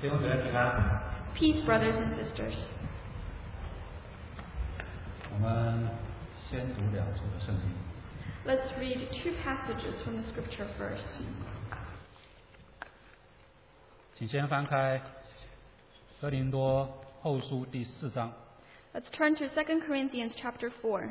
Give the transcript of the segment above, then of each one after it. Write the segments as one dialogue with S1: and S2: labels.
S1: 弟兄姊妹平安。
S2: Peace, brothers and sisters.
S1: 我们先读两处的圣经。
S2: Let's read two passages from the scripture first.
S1: 请先翻开哥林多后书第4章。
S2: Let's turn to 2 Corinthians chapter 4.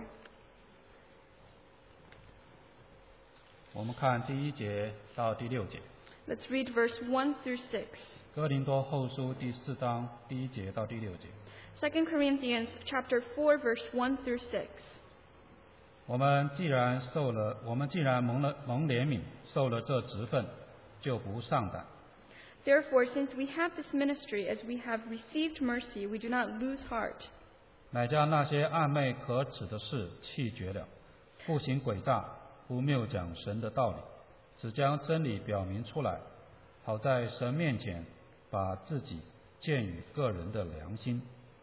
S1: 我们看第1节到第6节。
S2: Let's read verse 1 through 6.
S1: 哥林多后书第4章第1节到第6节。
S2: 2 Corinthians chapter 4, verse 1 through 6.
S1: 我们既然蒙怜悯，受了这职分，就不上胆。
S2: Therefore, since we have this ministry, as we have received mercy, we do not lose heart.
S1: 乃将那些暧昧可耻的事弃绝了，不行诡诈，不谬讲神的道理，只将真理表明出来，好在神面前把自己鉴于个人的良心。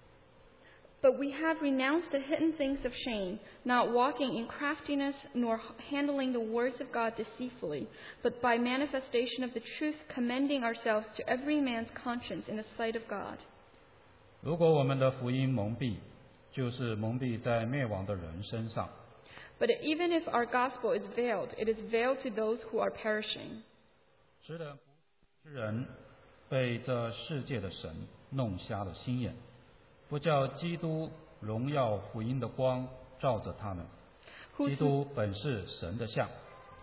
S2: But we have renounced the hidden things of shame, not walking in craftiness, nor handling the words of God deceitfully, but by manifestation of the truth, commending ourselves to every man's conscience in the sight of God.
S1: 如果我们的福音蒙蔽，就是蒙蔽在灭亡的人身上。
S2: But even if our gospel is veiled, it is veiled to those who are perishing.
S1: 使人被这世界的神弄瞎了心眼，不叫基督荣耀福音的光照着他们。基督本是神的像，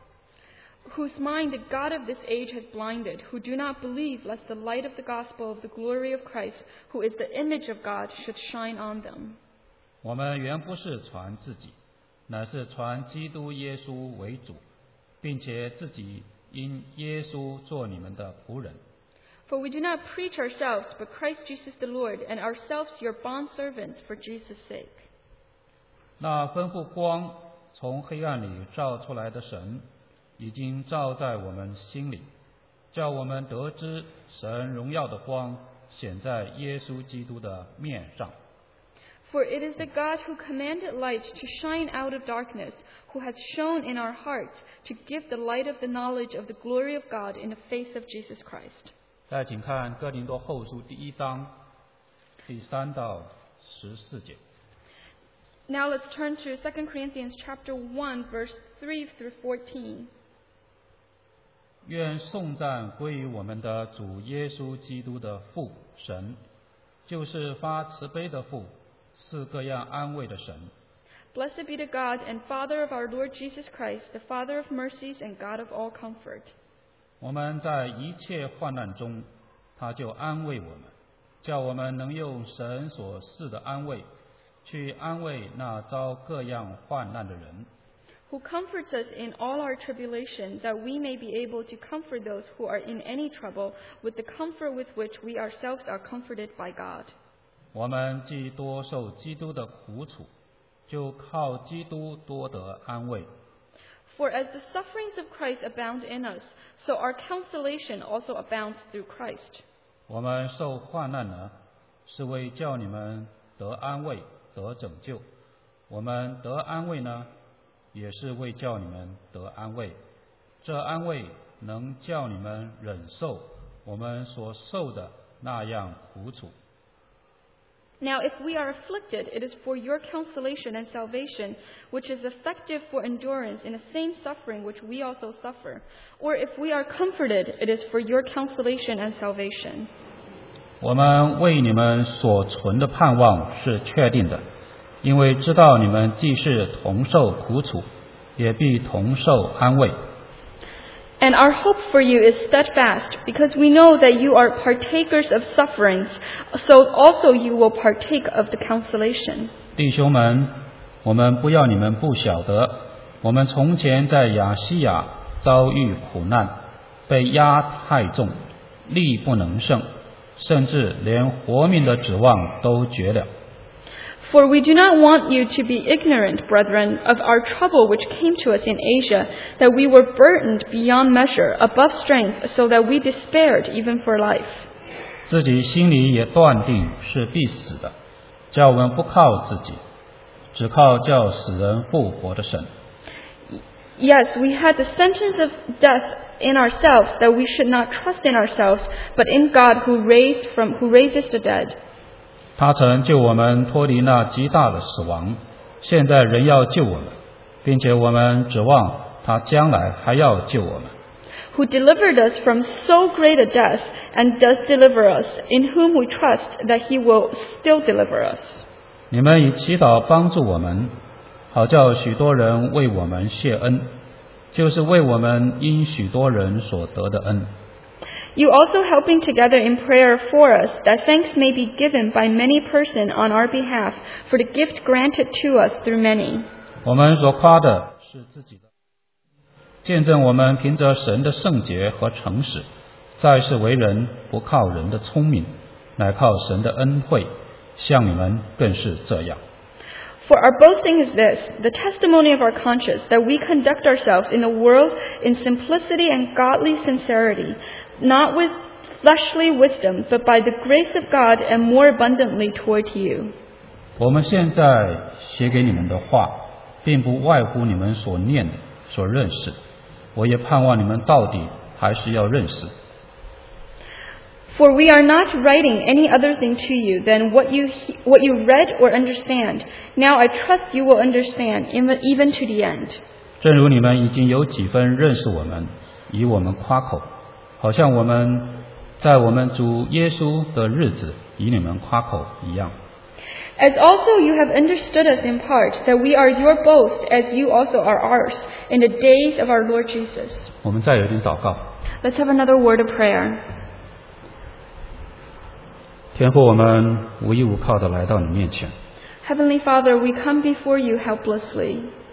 S2: Whose mind the God of this age has blinded, who do not believe, lest the light of the gospel of the glory of Christ, who is the image of God, should shine on them.
S1: 我们原不是传自己，乃是传基督耶稣为主，并且自己因耶稣做你们的仆人。
S2: For we do not preach ourselves, but Christ Jesus the Lord, and ourselves your bondservants for Jesus' sake.
S1: 那吩咐光从黑暗里照出来的神，已经照在我们心里，叫我们得知神荣耀的光显在耶稣基督的面上。
S2: For it is the God who commanded light to shine out of darkness, who has shone in our hearts to give the light of the knowledge of the glory of God in the face of Jesus Christ.
S1: 再请看哥林多后书第1章第3到14节。
S2: Now let's turn to 2 Corinthians chapter 1, verse 3 through 14.
S1: 愿颂赞归于我们的主耶稣基督的父神，就是发慈悲的父，是各样安慰的神。
S2: Blessed be the God and Father of our Lord Jesus Christ, the Father of mercies and God of all comfort.
S1: 我们在一切患难中，他就安慰我们，叫我们能用神所赐的安慰，去安慰那遭各样患难的人。
S2: Who comforts us in all our tribulation, that we may be able to comfort those who are in any trouble with the comfort with which we ourselves are comforted by God.
S1: 我们既多受基督的苦楚，就靠基督多得安慰。
S2: For as the sufferings of Christ abound in us, so our consolation also abounds through Christ.
S1: 我们受患难呢，是为叫你们得安慰、得拯救；我们得安慰呢，也是为叫你们得安慰。这安慰能叫你们忍受我们所受的那样苦楚。
S2: Now if we are afflicted, it is for your consolation and salvation, which is effective for endurance in the same suffering which we also suffer. Or if we are comforted, it is for your consolation and salvation.
S1: 我们为你们所存的盼望是确定的，因为知道你们既是同受苦楚，也必同受安慰。
S2: And our hope for you is steadfast, because we know that you are partakers of sufferings, so also you will partake of the consolation.
S1: 弟兄们，我们不要你们不晓得，我们从前在亚细亚遭遇苦难，被压太重，力不能胜，甚至连活命的指望都绝了。
S2: For we do not want you to be ignorant, brethren, of our trouble which came to us in Asia, that we were burdened beyond measure, above strength, so that we despaired even for life.
S1: 自己心里也断定是必死的，叫我们不靠自己，只靠叫死人复活的神。
S2: Yes, we had the sentence of death in ourselves, that we should not trust in ourselves, but in God who raises the dead.
S1: 他曾救我们脱离那极大的死亡，现在仍要救我们，并且我们指望他将来还要救我们。
S2: Who delivered us from so great a death, and does deliver us, in whom we trust that he will still deliver us.
S1: 你们以祈祷帮助我们，好叫许多人为我们谢恩，就是为我们因许多人所得的恩。
S2: You also helping together in prayer for us, that thanks may be given by many persons on our behalf for the gift granted to us through many.
S1: 我们所夸的是自己的，见证我们凭着神的圣洁和诚实，在世为人不靠人的聪明，乃靠神的恩惠，像你们更是这样。
S2: For our boasting is this, the testimony of our conscience, that we conduct ourselves in the world in simplicity and godly sincerity, not with fleshly wisdom, but by the grace of God and more abundantly toward you.
S1: 我们现在写给你们的话，并不外乎你们所念的、所认识。我也盼望你们到底还是要认识。
S2: For we are not writing any other thing to you than what you read or understand. Now I trust you will understand, even to the end.
S1: 正如你们已经有几分认识我们，以我们夸口，好像我们在我们主耶稣的日子以你们夸口一样。
S2: As also you have understood us in part, that we are your boast, as you also are ours, in the days of our Lord Jesus.
S1: 我们再有一点祷告。
S2: Let's have another word of prayer.
S1: 天父，我们无依无靠的来到你面前。
S2: Heavenly Father, we come before you helplessly.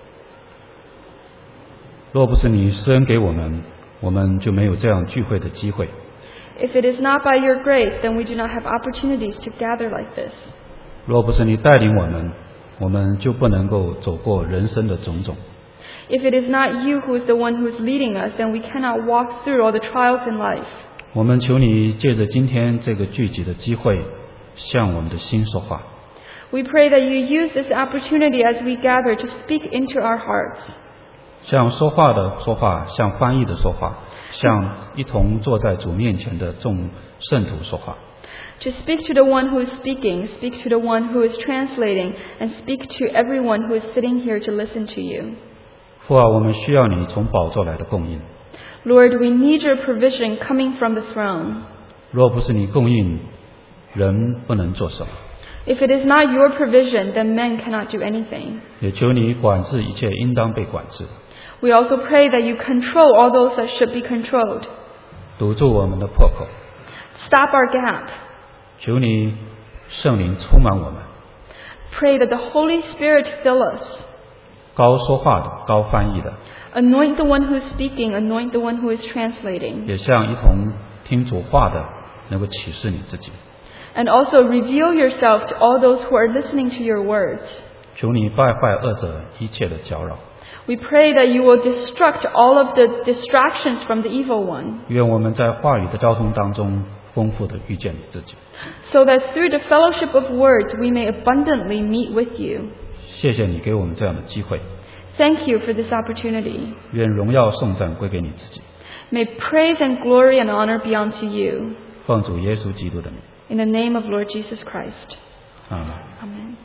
S1: 若不是你施恩给我们，我们就没有这样聚会的机会。
S2: If it is not by your grace, then we do not have opportunities to gather like this.
S1: 若不是你带领我们，我们就不能够走过人生的种种。
S2: If it is not you who is the one who is leading us, then we cannot walk through all the trials in life.
S1: 我们求你借着今天这个聚集的机会，向我们的心说话。
S2: We pray that you use this opportunity as we gather to speak into our hearts.
S1: 向说话的说话，向翻译的说话，向一同坐在主面前的众圣徒说话。
S2: To speak to the one who is speaking, speak to the one who is translating, and speak to everyone who is sitting here to listen to you.
S1: 父啊，我们需要你从宝座来的供应。
S2: Lord, we need your provision coming from the throne.
S1: 若不是你供应，人不能做什么。
S2: If it is not your provision, then men cannot do anything.
S1: 也求你管制一切应当被管制，
S2: We also pray that you control all those that should be controlled.
S1: 堵住我们的破口。
S2: Stop our gap.
S1: 求你圣灵充满我们，
S2: Pray that the Holy Spirit fill us.
S1: 高说话的，高翻译的，
S2: Anoint the one who is speaking, anoint the one who is translating.
S1: 也像一同听主话的，能够启示你自己。
S2: And also reveal yourself to all those who are listening to your words.
S1: 求你败坏恶者一切的搅扰。
S2: We pray that you will destruct all of the distractions from the evil one,
S1: 愿我们在话语的交通当中丰富的遇见你自己。
S2: so that through the fellowship of words we may abundantly meet with you.
S1: 谢谢你给我们这样的机会。
S2: Thank you for this opportunity.
S1: 愿荣耀颂赞归给你自己。
S2: May praise and glory and honor be unto you.
S1: 奉主耶稣基督的名。
S2: In the name of Lord Jesus Christ.
S1: 阿们。
S2: Amen.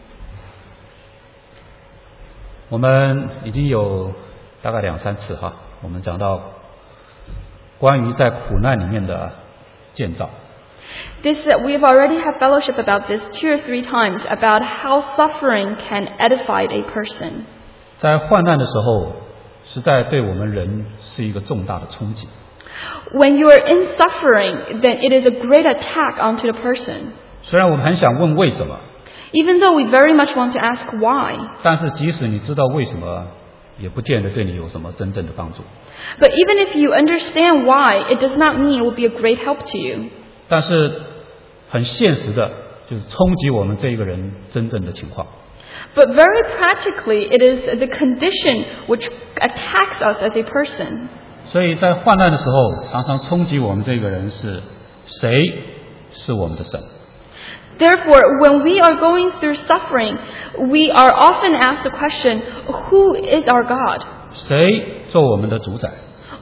S1: 我们已经有大概2-3次哈，我们讲到关于在苦难里面的建造。
S2: We've already had fellowship about this 2 or 3 times, about how suffering can edify a person.
S1: 在患难的时候，实在对我们人是一个重大的冲击。
S2: When you are in suffering, then it is a great attack onto the person.
S1: 虽然我们很想问为什么，
S2: Even though we very much want to ask why,
S1: 但是即使你知道为什么，也不见得对你有什么真正的帮助。
S2: but even if you understand why, it does not mean it will be a great help to you.
S1: 但是很现实的，就是冲击我们这一个人真正的情况。
S2: But very practically, it is the condition which attacks us as a person.
S1: 所以在患难的时候，常常冲击我们这个人是谁是我们的神。
S2: Therefore, when we are going through suffering, we are often asked the question, who is our God?
S1: 谁做我们的主宰？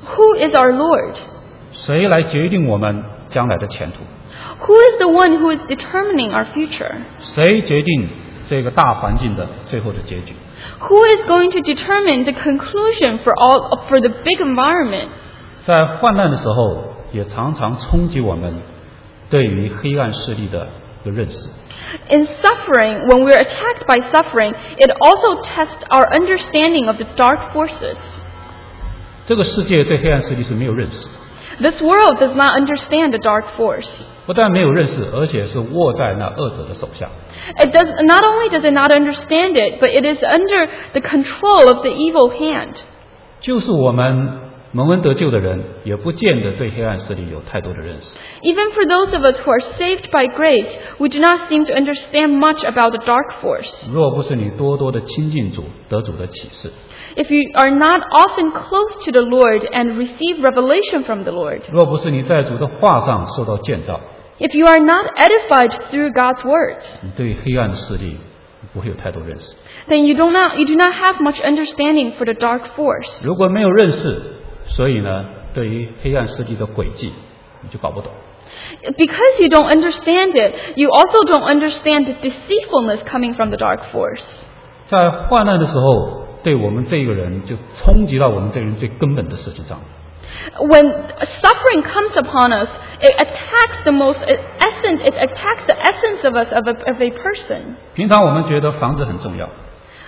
S2: Who is our Lord?
S1: 谁来决定我们将来的前途？
S2: Who is the one who is determining our future?
S1: 谁决定这个大环境的最后的结局？
S2: Who is going to determine the conclusion for the big environment?
S1: 在患难的时候，也常常冲击我们对于黑暗势力的一个认识。
S2: In suffering, when we're attacked by suffering, it also tests our understanding of the dark forces.
S1: 这个世界对黑暗势力是没有认识，
S2: This world does not understand the dark force.
S1: 不但没有认识，而且是握在那恶者的手下。
S2: Not only does it not understand it, but it is under the control of the evil hand.
S1: 就是我们蒙恩得救的人，也不见得对黑暗势力有太多的认识。
S2: Even for those of us who are saved by grace, we do not seem to understand much about the dark force.
S1: 若不是你多多的亲近主，得主的启示，
S2: If you are not often close to the Lord and receive revelation from the Lord,
S1: 若不是你在主的话上受到建造，
S2: if you are not edified through God's word,
S1: 你对黑暗的势力不会有太多认识。
S2: then you do not have much understanding for the dark force.
S1: 如果没有认识，所以呢，对于黑暗势力的轨迹，你就搞不懂。
S2: Because you don't understand it, you also don't understand the deceitfulness coming from the dark force.
S1: 在患难的时候，对我们这个人就冲击到我们这个人最根本的事情上。
S2: When suffering comes upon us, it attacks the essence of us of a person.
S1: 平常我们觉得房子很重要，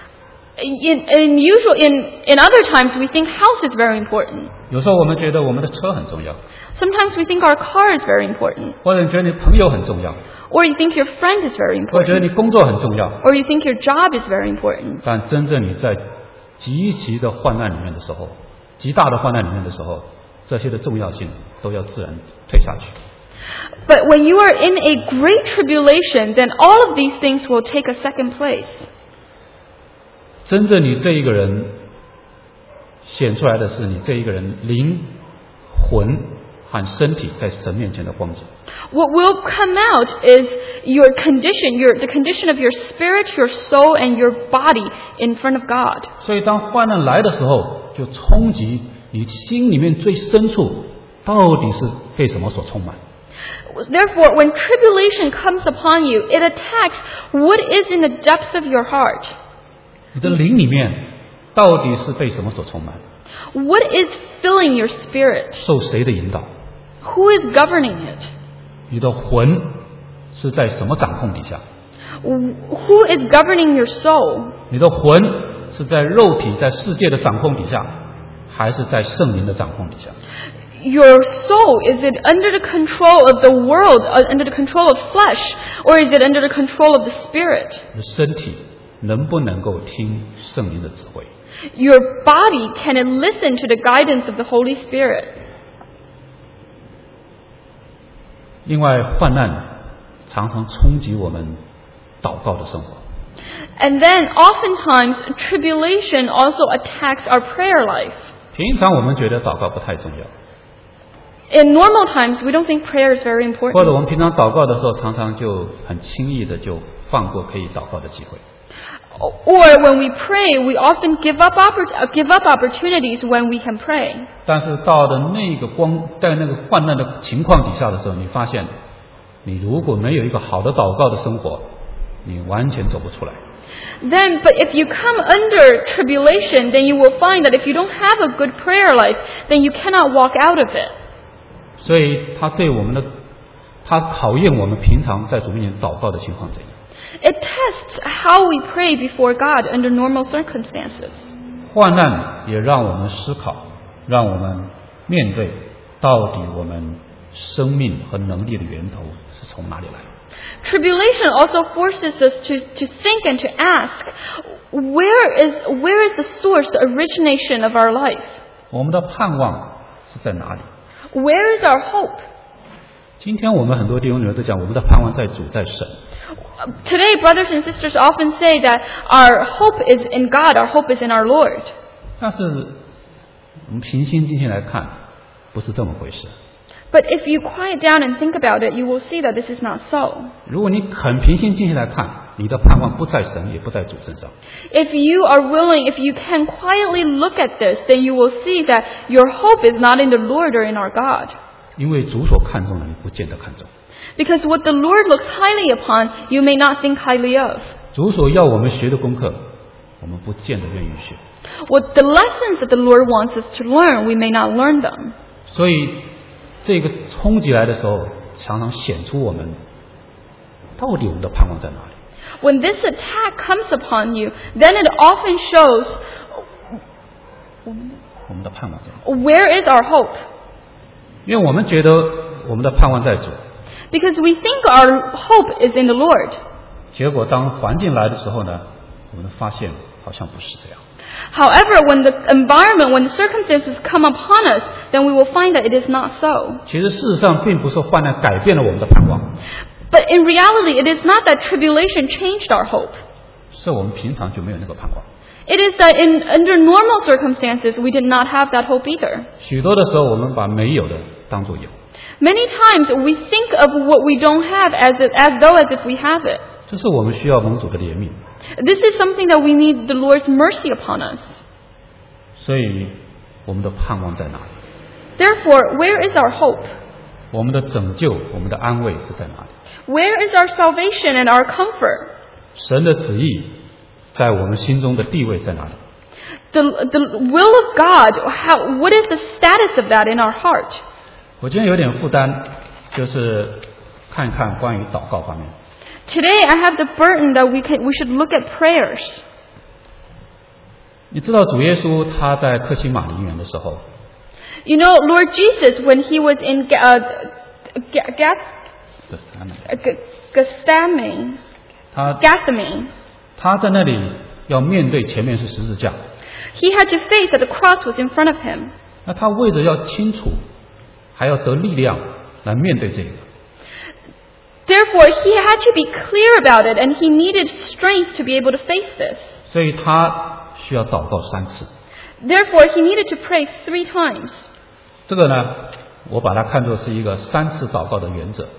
S2: In other times, we think house is very important.
S1: 有时候我们觉得我们的车很重要，
S2: Sometimes we think our car is very important.
S1: 或者你觉得你朋友很重要，
S2: Or you think your friend is very
S1: 或者觉得
S2: important.
S1: 你工作很重要。
S2: Or you think your job is very important.
S1: 但真正你在极其的患难里面的时候，极大的患难里面的时候，这些的重要性都要自然退下去。
S2: But when you are in a great tribulation, then all of these things will take a second place.
S1: 真正你这一个人显出来的是你这一个人灵魂和身体在神面前的光景。
S2: What will come out is your condition, the condition of your spirit, your soul, and your body in front of God.
S1: 所以当患难来的时候，就冲击你心里面最深处，到底是被什么所充满。
S2: Therefore, when tribulation comes upon you, it attacks what is in the depths of your heart.
S1: 你的灵里面到底是被什么所充满？
S2: What is filling your spirit?
S1: 受谁的引导？
S2: Who is governing it?
S1: 你的魂是在什么掌控底下？
S2: Who is governing your soul?
S1: 你的魂是在肉体、在世界的掌控底下，还是在圣灵的掌控底下？
S2: Your soul, is it under the control of the world, under the control of flesh, or is it under the control of the spirit?
S1: 你的身体能不能够听圣灵的指挥？
S2: Your body, can it listen to the guidance of the Holy Spirit?
S1: 另外，患难常常冲击我们祷告的生活。
S2: And then, oftentimes, tribulation also attacks our prayer life.
S1: 平常我们觉得祷告不太重要，
S2: In normal times, we don't think prayer is very
S1: 或
S2: important.
S1: 者我们平常祷告的时候，常常就很轻易的就放过可以祷告的机会。
S2: Or when we pray, we often give up opportunities when we can pray.
S1: 但是到了那个在那个患难的情况底下的时候，你发现，你如果没有一个好的祷告的生活，你完全走不出来。
S2: But if you come under tribulation, then you will find that if you don't have a good prayer life, then you cannot walk out of it.
S1: 所以他考验我们平常在主面前祷告的情况怎样。
S2: It tests how we pray before God under normal circumstances.
S1: 患难也让我们思考，让我们面对到底我们生命和能力的源头是从哪里来。
S2: Tribulation also forces us to think and to ask, where is the source, the origination of our life?
S1: 我们的盼望是在哪里？
S2: Where is our hope?
S1: 今天我们很多弟兄姊妹都讲，我们的盼望在主，在神。
S2: Today, brothers and sisters often say that our hope is in God, our hope is in our Lord.
S1: 但是我们平心静气来看，不是这么回事。
S2: But if you quiet down and think about it, you will see that this is not so.
S1: 如果你肯平心静气来看， 你的盼望不在神，也不在主身上。
S2: If you are willing, if you can quietly look at this, then you will see that your hope is not in the Lord or in our God.
S1: 因为主所看重的，你不见得看重；
S2: Because what the Lord looks highly upon, you may not think highly of.
S1: 主所要我们学的功课，我们不见得愿意学。
S2: What the lessons that the Lord wants us to learn, we may not learn them.
S1: 所以这个冲击来的时候，常常显出我们到底我们的盼望在哪里。
S2: When this attack comes upon you, then it often shows
S1: 我们的盼望在哪里？
S2: where is our hope.
S1: 因为我们觉得我们的盼望在主，
S2: Because we think our hope is in the Lord.
S1: 结果当环境来的时候呢，我们发现好像不是这样。
S2: However, when the environment, when the circumstances come upon us, then we will find that it is not so.
S1: 其实事实上并不是患难改变了我们的盼望，
S2: But in reality, it is not that tribulation changed our hope.
S1: 是我们平常就没有那个盼望。
S2: It is that under normal circumstances, we did not have that hope either.
S1: 许多的时候，我们把没有的当作有，
S2: Many times we think of what we don't have as though as if we have it.
S1: 这是我们需要蒙主的怜悯。
S2: This is something that we need the Lord's mercy upon us.
S1: 所以，我们的盼望在哪里？
S2: Therefore, where is our hope?
S1: 我们的拯救、我们的安慰是在哪里？
S2: Where is our salvation and our comfort?
S1: 神的旨意在我们心中的地位在哪里？
S2: The will of God, what is the status of that in our heart?
S1: 我今天有点负担，就是看一看关于祷告方面。
S2: Today I have the burden that we should look at prayers.
S1: 你知道主耶稣他在客西马尼园的时候，
S2: You know, Lord Jesus, when he was in Gethsemane,
S1: 他在那里要面对前面是十字架，
S2: he had to face that the cross was in front of him.
S1: 那他为着要清楚，还要得力量来面对这个。
S2: Therefore, he had to be clear about it, and he needed strength to be able to face this.
S1: 所以他需要祷告3次。
S2: Therefore, he needed to pray 3 times.
S1: 这个呢，我把它看作是一个3次祷告的原则。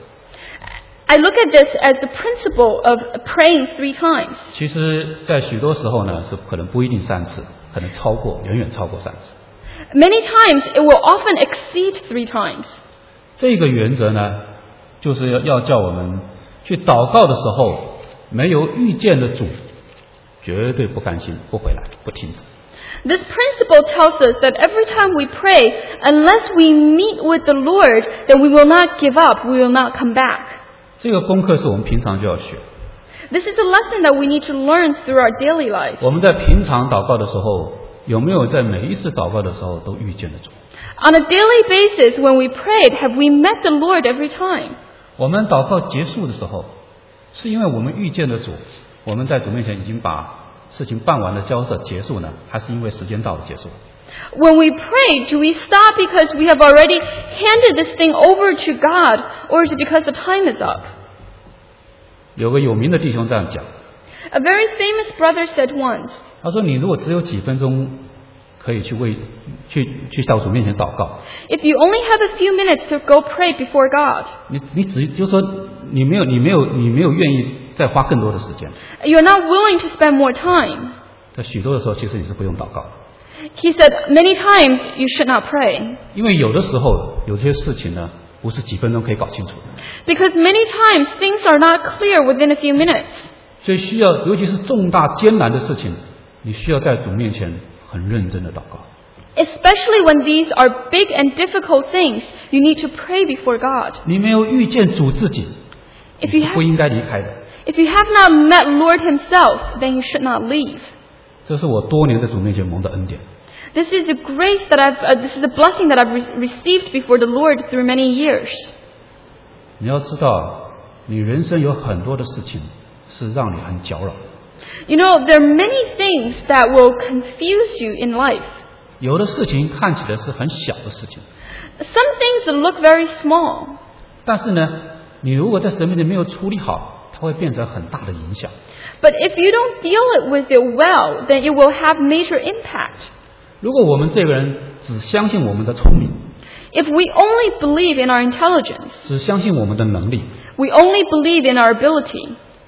S2: I look at this as the principle of praying 3 times.
S1: 其实，在许多时候呢，是可能不一定3次，可能超过，远远超过3次。
S2: Many times, it will often exceed 3 times.
S1: 这个原则呢，就是要叫我们去祷告的时候，没有遇见的主，绝对不甘心，不回来，不停止。
S2: This principle tells us that every time we pray, unless we meet with the Lord, then we will not give up, we will not come back.
S1: 这个功课是我们平常就要学。
S2: This is a lesson that we need to learn through our daily lives.
S1: 我们在平常祷告的时候，有没有在每一次祷告的时候都遇见了主？
S2: On a daily basis, when we prayed, have we met the Lord every time?
S1: 我们祷告结束的时候，是因为我们遇见了主，我们在主面前已经把事情办完了交涉结束呢，还是因为时间到了结束？
S2: When we pray, do we stop because we have already handed this thing over to God, or is it because the time is up?
S1: 有个有名的弟兄这样讲，
S2: A very famous brother said once,
S1: 他说：“你如果只有几分钟可以去到主面前祷告，
S2: if you only have a few minutes to go pray before God,
S1: 你只就是说你没有愿意再花更多的时间。
S2: you're not willing to spend more time.
S1: 在许多的时候，其实你是不用祷告的，
S2: He said, many times you should not pray.
S1: 因为有的时候有些事情呢，不是几分钟可以搞清楚的，
S2: Because many times things are not clear within a few minutes.
S1: 所以需要，尤其是重大艰难的事情，你需要在主面前很认真的祷告。
S2: Especially when these are big and difficult things, you need to pray before God.
S1: 你没有遇见主自己，
S2: If
S1: 你
S2: you
S1: 是不
S2: have,
S1: 应该离开的。
S2: if you have not met Lord Himself, then you should not leave.
S1: 这是我多年在主面前蒙的恩典。
S2: This is a grace this is a blessing that I've received before the Lord through many years.
S1: 你要知道，你人生有很多的事情是让你很搅扰。
S2: You know, there are many things that will confuse you in life.
S1: 有的事情看起来是很小的事情，
S2: Some things look very small.
S1: 但是呢，你如果在神面前没有处理好，它会变成很大的影响。
S2: But if you don't deal with it well, then it will have major impact.
S1: 如果我们这个人只相信我们的聪明，
S2: If we only believe in our intelligence,
S1: 只相信我们的能力，
S2: we only believe in our ability,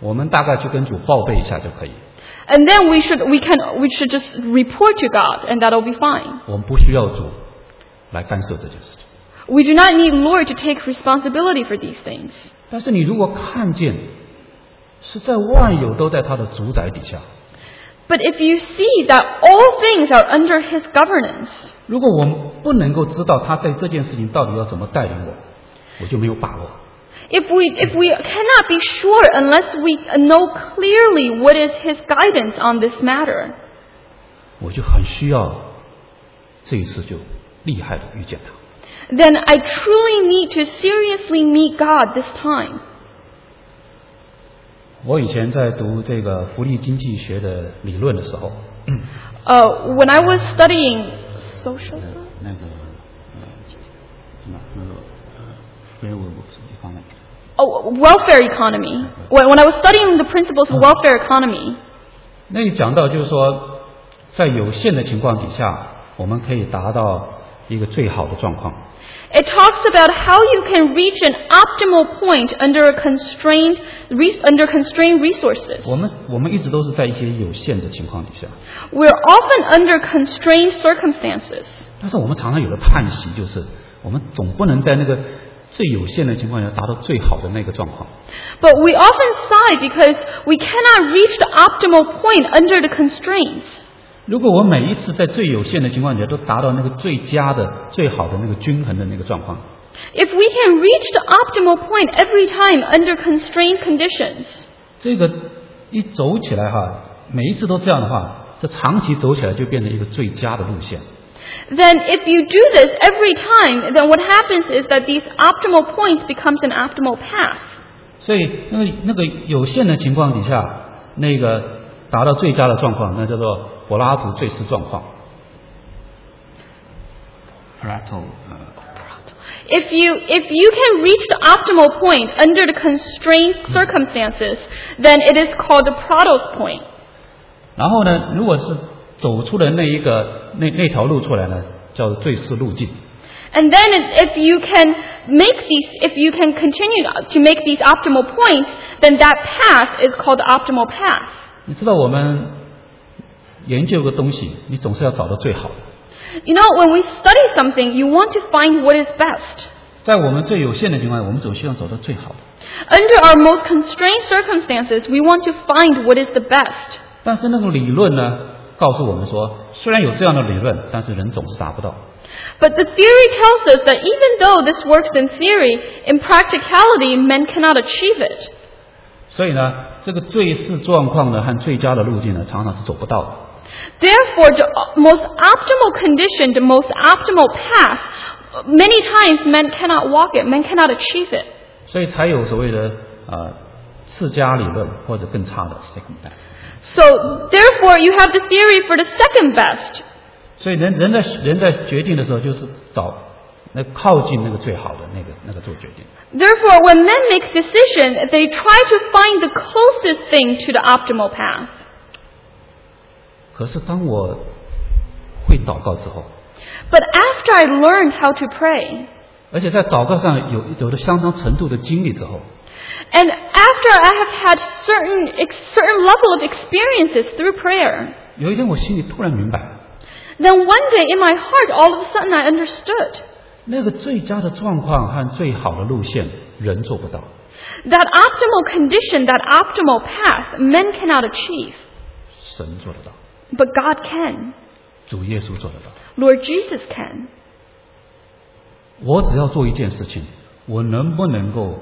S1: 我们大概去跟主报备一下就可以。
S2: And then we should just report to God, and that'll be fine.
S1: 我们不需要主来干涉这件事情。
S2: We do not need Lord to take responsibility for these things.
S1: 但是你如果看见是在万有都在他的主宰底下，
S2: But if you see that all things are under His governance,
S1: 如果我们不能够知道他在这件事情到底要怎么带领我，我就没有把握。
S2: if we cannot be sure unless we know clearly what is His guidance on this matter,
S1: 我就很需要这一次就厉害的遇见他。
S2: then I truly need to seriously meet God this time.
S1: 我以前在读这个福利经济学的理论的时候，
S2: When I was studying social science,
S1: 那个什么
S2: welfare economy. When I was studying the principles of welfare economy,
S1: 那里讲到就是说，在有限的情况底下，我们可以达到一个最好的状况。
S2: it talks about how you can reach an optimal point under constrained resources.
S1: 我们一直都是在一些有限的情况底下，
S2: We're often under constrained circumstances.
S1: 但是我们常常有个叹息，就是我们总不能在那个最有限的情况下达到最好的那个状况。
S2: But we often sigh because we cannot reach the optimal point under the constraints.
S1: 如果我每一次在最有限的情况下都达到那个最佳的、最好的那个均衡的那个状况，
S2: If we can reach the optimal point every time under constrained conditions,
S1: 这个一走起来哈，每一次都这样的话，这长期走起来就变成一个最佳的路线。
S2: then if you do this every time, then what happens is that these optimal points becomes an optimal path.
S1: 所以那个有限的情况底下，那个达到最佳的状况，那叫做柏拉图最适状况。
S2: If you can reach the optimal point under the constrained circumstances, then it is called the Pratos point.
S1: 然后呢，如果是走出了那条路出来呢，叫做最适路径。
S2: And then if you can continue to make these optimal points, then that path is called the optimal path.
S1: 你知道我们研究个东西，你总是要找到最好的。
S2: You know, when we study something, you want to find what is best.
S1: 在我们最有限的情况下，我们总希望找到最好的。
S2: Under our most constrained circumstances, we want to find what is the best.
S1: 但是那个理论呢，告诉我们说，虽然有这样的理论，但是人总是达不到。
S2: But the theory tells us that even though this works in theory, in practicality, men cannot achieve it.
S1: 所以呢，这个最适状况呢和最佳的路径呢，常常是走不到的。
S2: Therefore, the most optimal condition, the most optimal path, many times men cannot walk it, men cannot achieve it.
S1: 所以才有所谓的次佳理论或者更差的 second best。
S2: So, therefore, you have the theory for the second best.
S1: 所以人在决定的时候，就是找那靠近那个最好的那个做决定。
S2: Therefore, when men make decisions, they try to find the closest thing to the optimal path.
S1: 可是当我会祷告之后，
S2: But after I learned how to pray,
S1: 而且在祷告上有了相当程度的经历之后，
S2: and after I have had certain level of experiences through prayer,
S1: 有一天我心里突然明白，
S2: then one day in my heart, all of a sudden I understood
S1: 那个最佳的状况和最好的路线，人做不到。
S2: that optimal condition, that optimal path, men cannot achieve.
S1: 神做得到，
S2: But God can.
S1: 主耶稣做得到。
S2: Lord Jesus can.
S1: 我只要做一件事情，我能不能够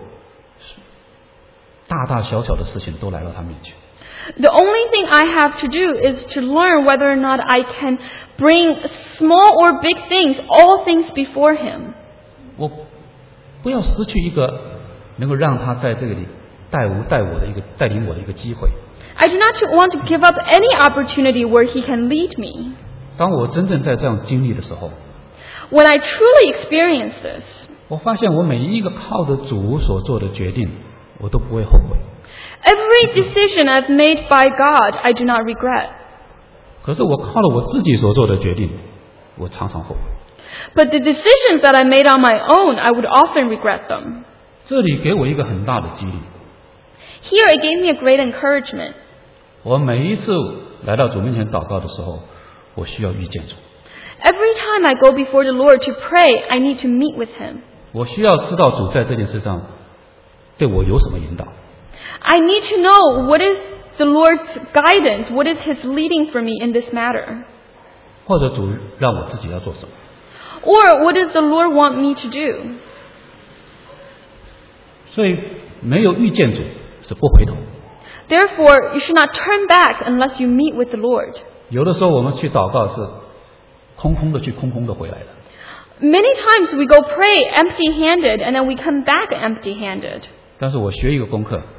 S1: 大大小小的事情都来到他面前？
S2: The only thing I have to do is to learn whether or not I can bring small or big things, all things before Him.
S1: 我不要失去一个能够让他在这里带领我的一个机会。
S2: I do not want to give up any opportunity where He can lead me.
S1: 当我真正在这样经历的时候，
S2: When I truly experience this,
S1: 我发现我每一个靠着主所做的决定，我都不会后悔。
S2: every decision I've made by God, I do not regret.
S1: 可是我靠了我自己所做的决定，我常常后悔。
S2: But the decisions that I made on my own, I would often regret them.
S1: 这里给我一个很大的激励。
S2: Here it gave me a great encouragement.
S1: 我每一次来到主面前祷告的时候，我需要遇见主。
S2: Every time I go before the Lord to pray, I need to meet with Him.
S1: 我需要知道主在这件事上对我有什么引导。
S2: I need to know what is the Lord's guidance, what is His leading for me in this matter.
S1: 或者主让我自己要做什么。
S2: Or what does the Lord want me to do?
S1: 所以没有遇见主是不回头。
S2: Therefore, you should not turn back unless you meet with the Lord.
S1: 有的时候我们去祷告是空空的去，空空的回来的。
S2: Many times we go pray empty-handed and then we come back empty-handed.
S1: 但是我学一个功课，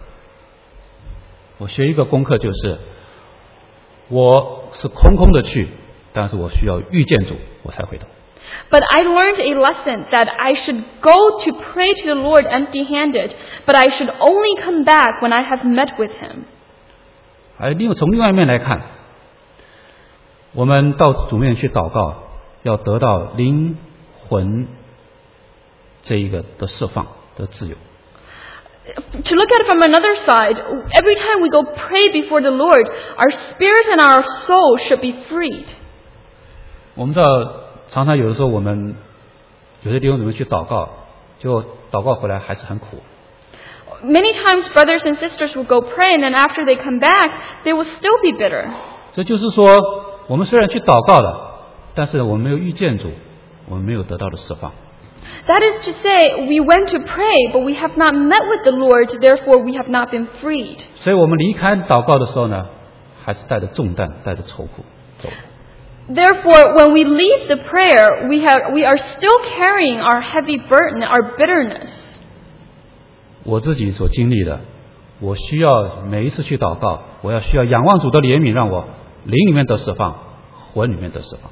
S1: 就是我是空空的去，但是我需要遇见主，我才回头。
S2: But I learned a lesson that I should go to pray to the Lord empty-handed, but I should only come back when I have met with Him.
S1: 从另外一面来看，我们到主面去祷告，要得到灵魂这一个的释放的自由。
S2: To look at it from another side, every time we go pray before the Lord, our spirit and our soul should be freed.
S1: 我们知道，常常有的时候我们有些弟兄姊妹去祷告，就祷告回来还是很苦。
S2: Many times brothers and sisters will go pray and then after they come back, they will still be bitter.
S1: 这就是说，我们虽然去祷告了，但是我们没有遇见主，我们没有得到的释放。
S2: That is to say, we went to pray, but we have not met with the Lord, therefore we have not been freed.
S1: 所以我们离开祷告的时候呢，还是带着重担，带着愁苦走的。
S2: Therefore, when we leave the prayer, we are still carrying our heavy burden, our bitterness.
S1: 我自己所经历的，我需要每一次去祷告，我需要仰望主的怜悯，让我灵里面得释放，魂里面得释放。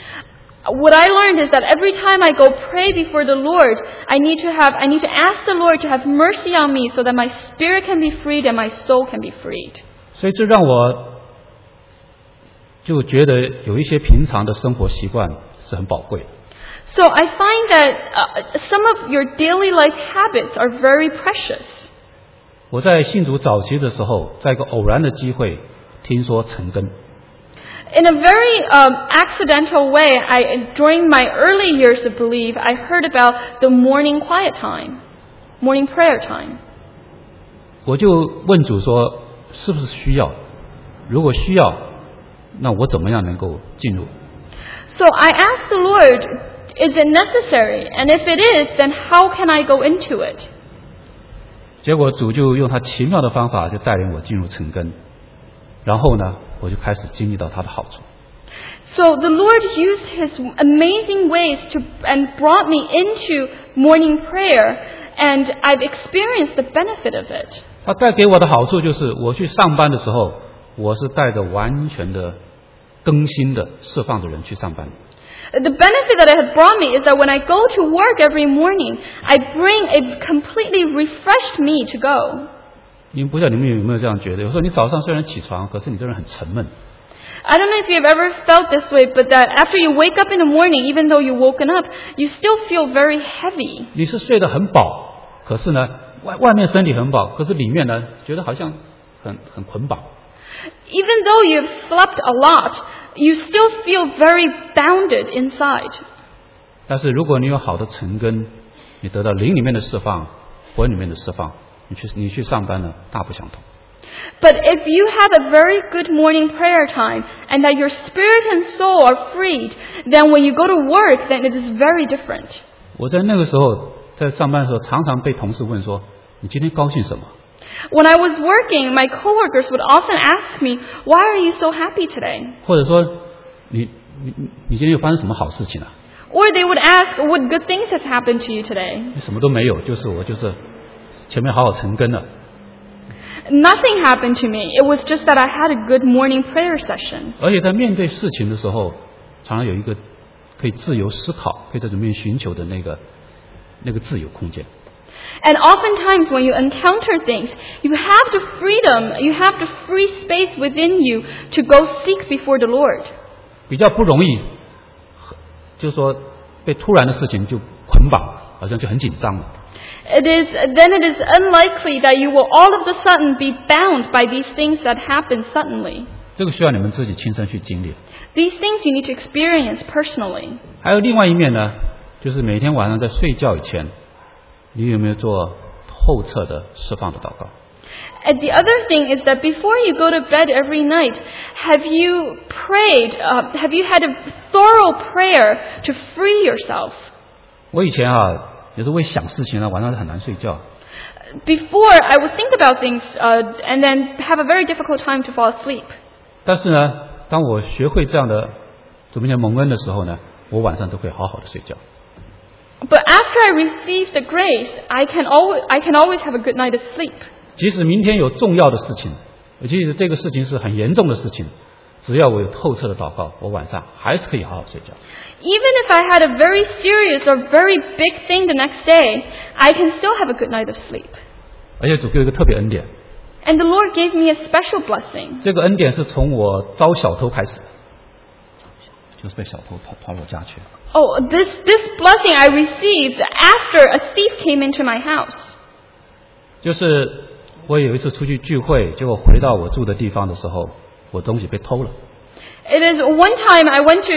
S2: What I learned is that every time I go pray before the Lord, I need to ask the Lord to have mercy on me so that my spirit can be freed and my soul can be freed.
S1: 所以这让我就觉得有一些平常的生活习惯是很宝贵的。
S2: So I find that some of your daily life habits are very precious.
S1: 我在信主早期的时候，在一个偶然的机会听说晨更。
S2: In a very accidental way, during my early years of belief, I heard about the morning quiet time, morning prayer time.
S1: 我就问主说，是不是需要？如果需要，那我怎么样能够进入？
S2: So I asked the Lord, is it necessary? And if it is, then how can I go into it?
S1: 结果主就用他奇妙的方法，就带领我进入晨更。然后呢，我就开始经历到他的好处。
S2: So the Lord used His amazing ways and brought me into morning prayer, and I've experienced the benefit of it.
S1: 他带给我的好处就是，我去上班的时候，我是带着完全的更新的、释放的人去上班。
S2: The benefit that it has brought me is that when I go to work every morning, I bring a completely refreshed me to go.
S1: 你们不知道你们有没有这样觉得？有时候你早上虽然起床，可是你这人很沉闷。
S2: I don't know if you've ever felt this way, but that after you wake up in the morning, even though you've woken up, you still feel very heavy.
S1: 你是睡得很饱，可是呢，外面身体很饱，可是里面呢，觉得好像很捆绑。
S2: Even though you've slept a lot, you still feel very bounded inside.
S1: 但是如果你有好的晨更，你得到灵里面的释放，魂里面的释放，你去上班呢，大不相同。
S2: But if you have a very good morning prayer time and that your spirit and soul are freed, then when you go to work, then it is very different.
S1: 我在那个时候在上班的时候，常常被同事问说：“你今天高兴什么？”
S2: When I was working, my coworkers would often ask me, "Why are you so happy today?"
S1: 或者说你今天又发生什么好事情了
S2: ？Or they would ask, "What good things has happened to you today?"
S1: 什么都没有，我前面好晨更了。
S2: Nothing happened to me. It was just that I had a good morning prayer session.
S1: 而且在面对事情的时候，常常有一个可以自由思考，可以在里面寻求的那个自由空间。
S2: And oftentimes when you encounter things, you have the freedom, you have the free space within you to go seek before the Lord.
S1: 比较不容易，就是说被突然的事情就捆绑， 好像就很紧张了。
S2: then it is unlikely that you will all of a sudden be bound by these things that happen suddenly.
S1: 这个需要你们自己亲身去经历。
S2: These things you need to experience personally.
S1: 还有另外一面呢，就是每天晚上在睡觉以前，你有没有做透彻的释放的祷告？
S2: And the other thing is that before you go to bed every night, have you prayed, have you had a thorough prayer to free yourself?
S1: 我以前有时候会想事情呢，晚上很难睡觉。
S2: Before, I would think about things and then have a very difficult time to fall asleep.
S1: 但是呢，当我学会这样的主面前蒙恩的时候呢，我晚上都会好好的睡觉。
S2: But after I receive the grace, I can always have a good night of sleep.
S1: 即使明天有重要的事情，即使这个事情是很严重的事情，只要我有透彻的祷告，我晚上还是可以好好睡觉。
S2: Even if I had a very serious or very big thing the next day, I can still have a good night of sleep.
S1: 而且主给我一个特别恩典，
S2: And the Lord gave me a special blessing.
S1: 这个恩典是从我遭小偷开始，就是被小偷跑我家去。
S2: Oh, this blessing I received after a thief came into my house.
S1: 就是我有一次出去聚会，结果回到我住的地方的时候，我东西被偷了。
S2: It is one time I went to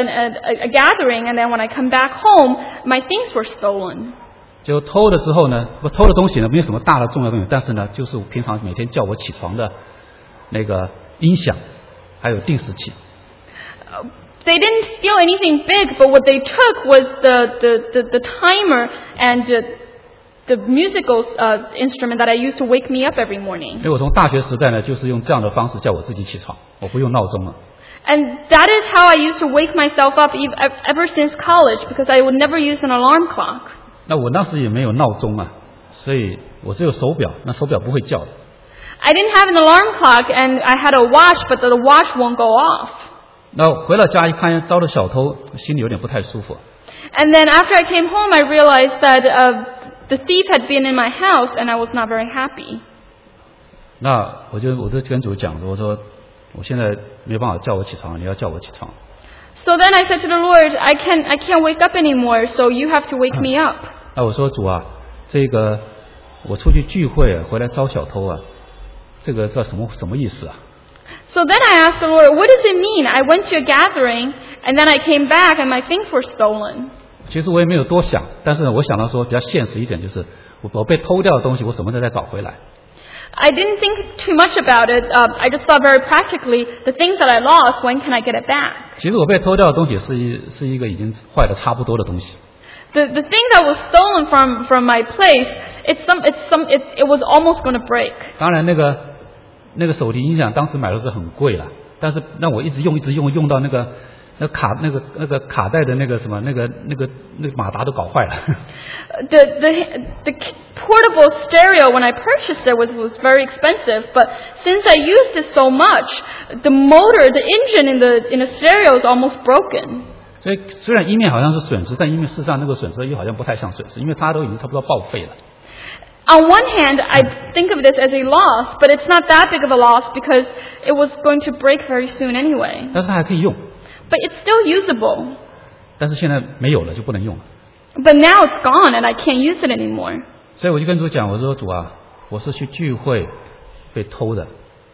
S2: a gathering, and then when I come back home, my things were stolen.
S1: 结果偷的时候呢，我偷的东西呢没有什么大的重要东西，但是呢，就是我平常每天叫我起床的那个音响，还有定时器。
S2: They didn't steal anything big, but what they took was the timer and the musical instrument that I used to wake me up every morning.
S1: 因为我从大学时代呢，就是用这样的方式叫我自己起床，我不用闹钟了。
S2: And that is how I used to wake myself up ever since college, because I would never use an alarm clock.
S1: 那我当时也没有闹钟啊，所以我只有手表，那手表不会叫的。
S2: I didn't have an alarm clock, and I had a watch, but the watch won't go off.
S1: 那回到家一看遭了小偷，心里有点不太舒服。
S2: And then after I came home, I realized that the thief had been in my house, and I was not very happy.
S1: 那我就跟主讲，我说我现在没办法叫我起床，你要叫我起床。
S2: So then I said to the Lord, I can't wake up anymore, so you have to wake me up.
S1: 那我说主啊，这个我出去聚会回来遭小偷啊，这个叫什么意思啊？
S2: So then I asked the Lord, what does it mean? I went to a gathering, and then I came back, and my things were stolen.
S1: 其实我也没有多想，但是我想到说比较现实一点，就是我被偷掉的东西，我什么时候再找回来？
S2: I didn't think too much about it. I just thought very practically, the things that I lost, when can I get it back?
S1: 其实我被偷掉的东西是一个已经坏的差不多的东西。
S2: The thing that was stolen from my place, it was almost going to break.
S1: 当然那个手提音响当时买的是很贵了，但是那我一直用到那个卡带的那个什么那个马达都搞坏了。
S2: The portable stereo, when I purchased it, was very expensive. But since I used it so much, the motor, the engine in the stereo is almost broken.
S1: 所以虽然一面好像是损失，但一面事实上那个损失又好像不太像损失，因为它都已经差不多报废了。
S2: On one hand, I think of this as a loss, but it's not that big of a loss because it was going to break very soon anyway.
S1: 但是它还可以用。
S2: But it's still usable.
S1: 但是现在没有了，就不能用了。
S2: But now it's gone and I can't use it anymore.
S1: 所以我就跟主讲，我说主啊，我是去聚会被偷的。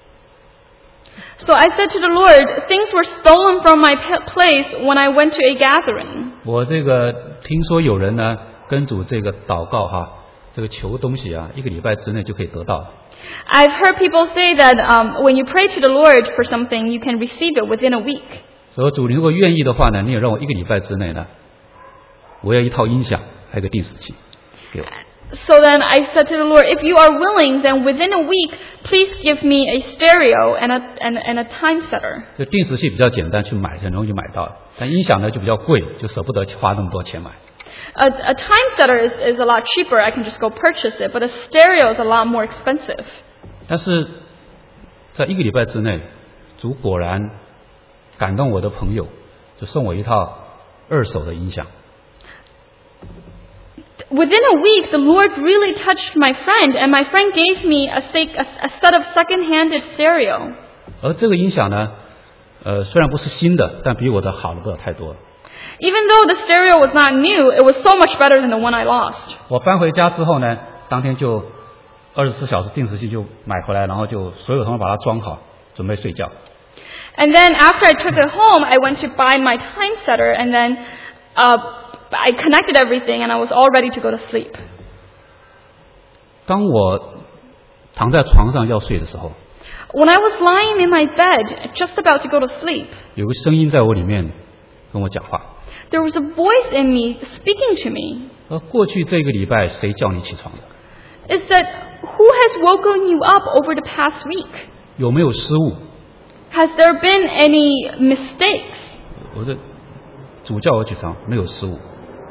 S2: So I said to the Lord, things were stolen from my place when I went to a gathering.
S1: 我这个听说有人呢跟主这个祷告这个求东西啊，1个礼拜之内就可以得到。
S2: I've heard people say that when you pray to the Lord for something, you can receive it within a week.
S1: 所以主，你如果愿意的话呢，你也让我1个礼拜之内呢，我要一套音响，还有个定时器，给我。
S2: So then I said to the Lord, if you are willing, then within a week, please give me a stereo and a time setter.
S1: 就定时器比较简单，去买很容易买到，但音响呢就比较贵，就舍不得花那么多钱买。
S2: A time setter is a lot cheaper. I can just go purchase it. But a stereo is a lot more expensive.
S1: 但是在1个礼拜之内，主果然感动我的朋友，就送我一套2手的音响。
S2: Within a week, the Lord really touched my friend, and my friend gave me a set of second-handed stereo.
S1: 而这个音响呢，虽然不是新的，但比我的好了不了太多。
S2: Even though the stereo was not new, it was so much better than the one I lost.
S1: 我搬回家之后呢，当天就24小时定时器就买回来，然后就所有东西把它装好，准备睡觉。
S2: And then after I took it home, I went to buy my time setter, and then I connected everything, and I was all ready to go to sleep.
S1: 当我躺在床上要睡的时候，
S2: When I was lying in my bed, just about to go to sleep,
S1: 有个声音在我里面跟我讲话。
S2: there was a voice in me speaking to me.
S1: 过去这个礼拜谁叫你起床的？
S2: It said, who has woken you up over the past week?
S1: 有没有失误？
S2: Has there been any mistakes?
S1: 我的主叫我起床，没有失误。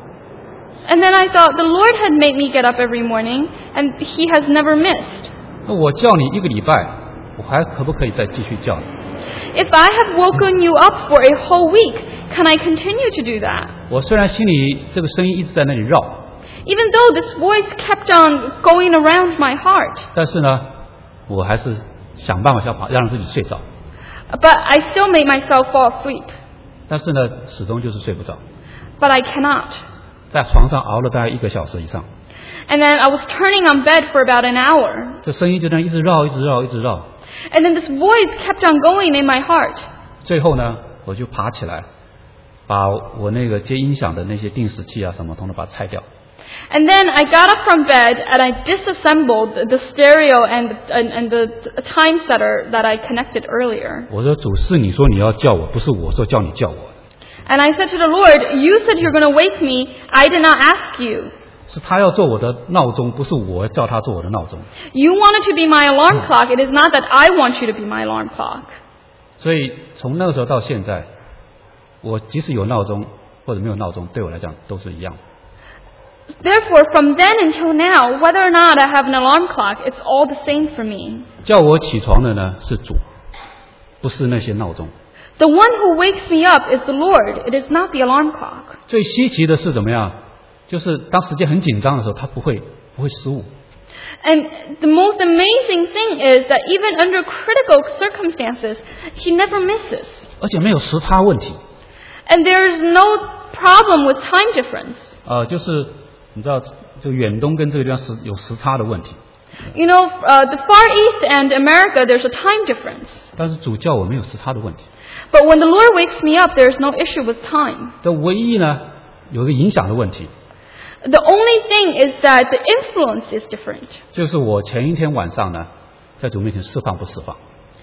S2: And then I thought, the Lord had made me get up every morning, and He has never missed.
S1: 那我叫你一个礼拜，我还可不可以再继续叫你？
S2: If I have woken you up for a whole week, can I continue to do that?
S1: 我虽然心里这个声音一直在那里绕，
S2: Even though this voice kept on going around my heart,
S1: 但是呢，我还是想办法让自己睡着。
S2: but I still made myself fall asleep.
S1: 但是呢，始终就是睡不着，
S2: But I cannot.
S1: 在床上熬了大概1个小时以上，
S2: And then I was turning on bed for about an hour.
S1: 这声音就这样一直绕，一直绕，一直绕。
S2: And then this voice kept on going in my heart.
S1: 最后呢，我就爬起来，把我那个接音响的那些定时器啊什么，统统把它拆掉。
S2: And then I got up from bed and I disassembled the stereo and the time setter that I connected earlier.
S1: 我说主是你说你要叫我，不是我说叫你叫我。
S2: And I said to the Lord, you said you're going to wake me. I did not ask you.
S1: 是他要做我的闹钟，不是我叫他做我的闹钟。
S2: You wanted to be my alarm clock. It is not that I want you to be my alarm clock.
S1: 所以从那个时候到现在，我即使有闹钟或者没有闹钟，对我来讲都是一样。
S2: Therefore, from then until now, whether or not I have an alarm clock, it's all the same for me.
S1: 叫我起床的呢是主，不是那些闹钟。
S2: The one who wakes me up is the Lord. It is not the alarm clock.
S1: 最稀奇的是怎么样？就是当时间很紧张的时候，他不会失误。
S2: And the most amazing thing is that even under critical circumstances, he never misses.
S1: 而且没有时差问题。
S2: And there is no problem with time difference.
S1: 就是你知道，这个远东跟这个地方有时差的问题。
S2: You know, the Far East and America, there's a time difference.
S1: 但是主教我没有时差的问题。
S2: But when the Lord wakes me up, there's no issue with time.
S1: 这唯一呢，有一个影响的问题，
S2: The only thing is that the influence is different.
S1: 就是我前一天晚上呢，在主面前释放不释放。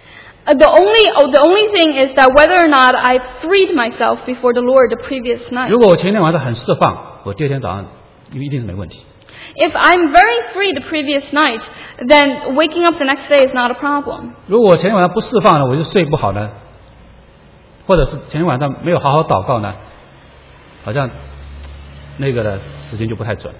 S2: The only thing is that whether or not I freed myself before the Lord the previous night.
S1: 如果我前一天晚上很释放，我第二天早上一定是没问题。
S2: If I'm very free the previous night, then waking up the next day is not a problem.
S1: 如果我前天晚上不释放呢，我就睡不好呢，或者是前天晚上没有好好祷告呢，好像那个的时间就不太准。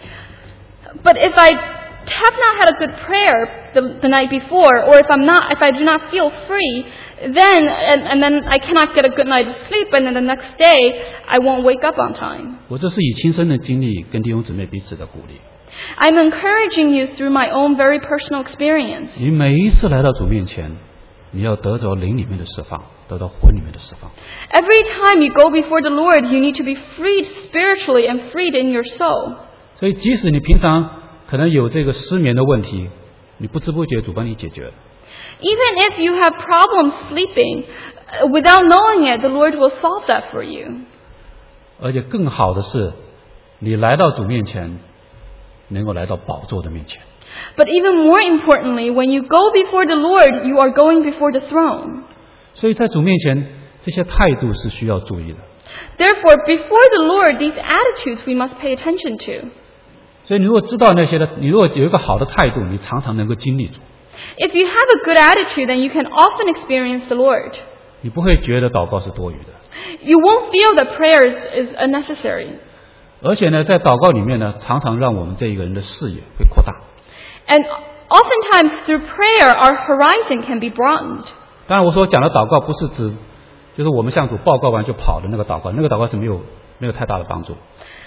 S2: But if I have not had a good prayer the night before, or if I do not feel free, then and then I cannot get a good night of sleep, and then the next day I won't wake up on time.
S1: 我这是以亲身的经历跟弟兄姊妹彼此的鼓励。
S2: I'm encouraging you through my own very personal experience.
S1: 你每一次来到主面前，你要得着灵里面的释放，得到魂里面的释放。
S2: Every time you go before the Lord, you need to be freed spiritually and freed in your soul.
S1: 所以即使你平常可能有这个失眠的问题，你不知不觉主帮你解决了。
S2: Even if you have problems sleeping, without knowing it, the Lord will solve that for you.
S1: 而且更好的是，你来到主面前，能够来到宝座的面前。
S2: But even more importantly, when you go before the Lord, you are going before the throne.
S1: 所以在主面前，这些态度是需要注意的。
S2: Therefore, before the Lord, these attitudes we must pay attention to.
S1: 所以你如果知道那些的，你如果有一个好的态度，你常常能够经历主。
S2: If you have a good attitude, then you can often experience the Lord.
S1: 你不会觉得祷告是多余的。
S2: You won't feel that prayer is unnecessary.
S1: 而且呢，在祷告里面呢，常常让我们这一个人的视野会扩大。
S2: And oftentimes through prayer, our horizon can be broadened.
S1: 当然，我所讲的祷告不是指，就是我们向主报告完就跑的那个祷告，那个祷告是没有太大的帮助。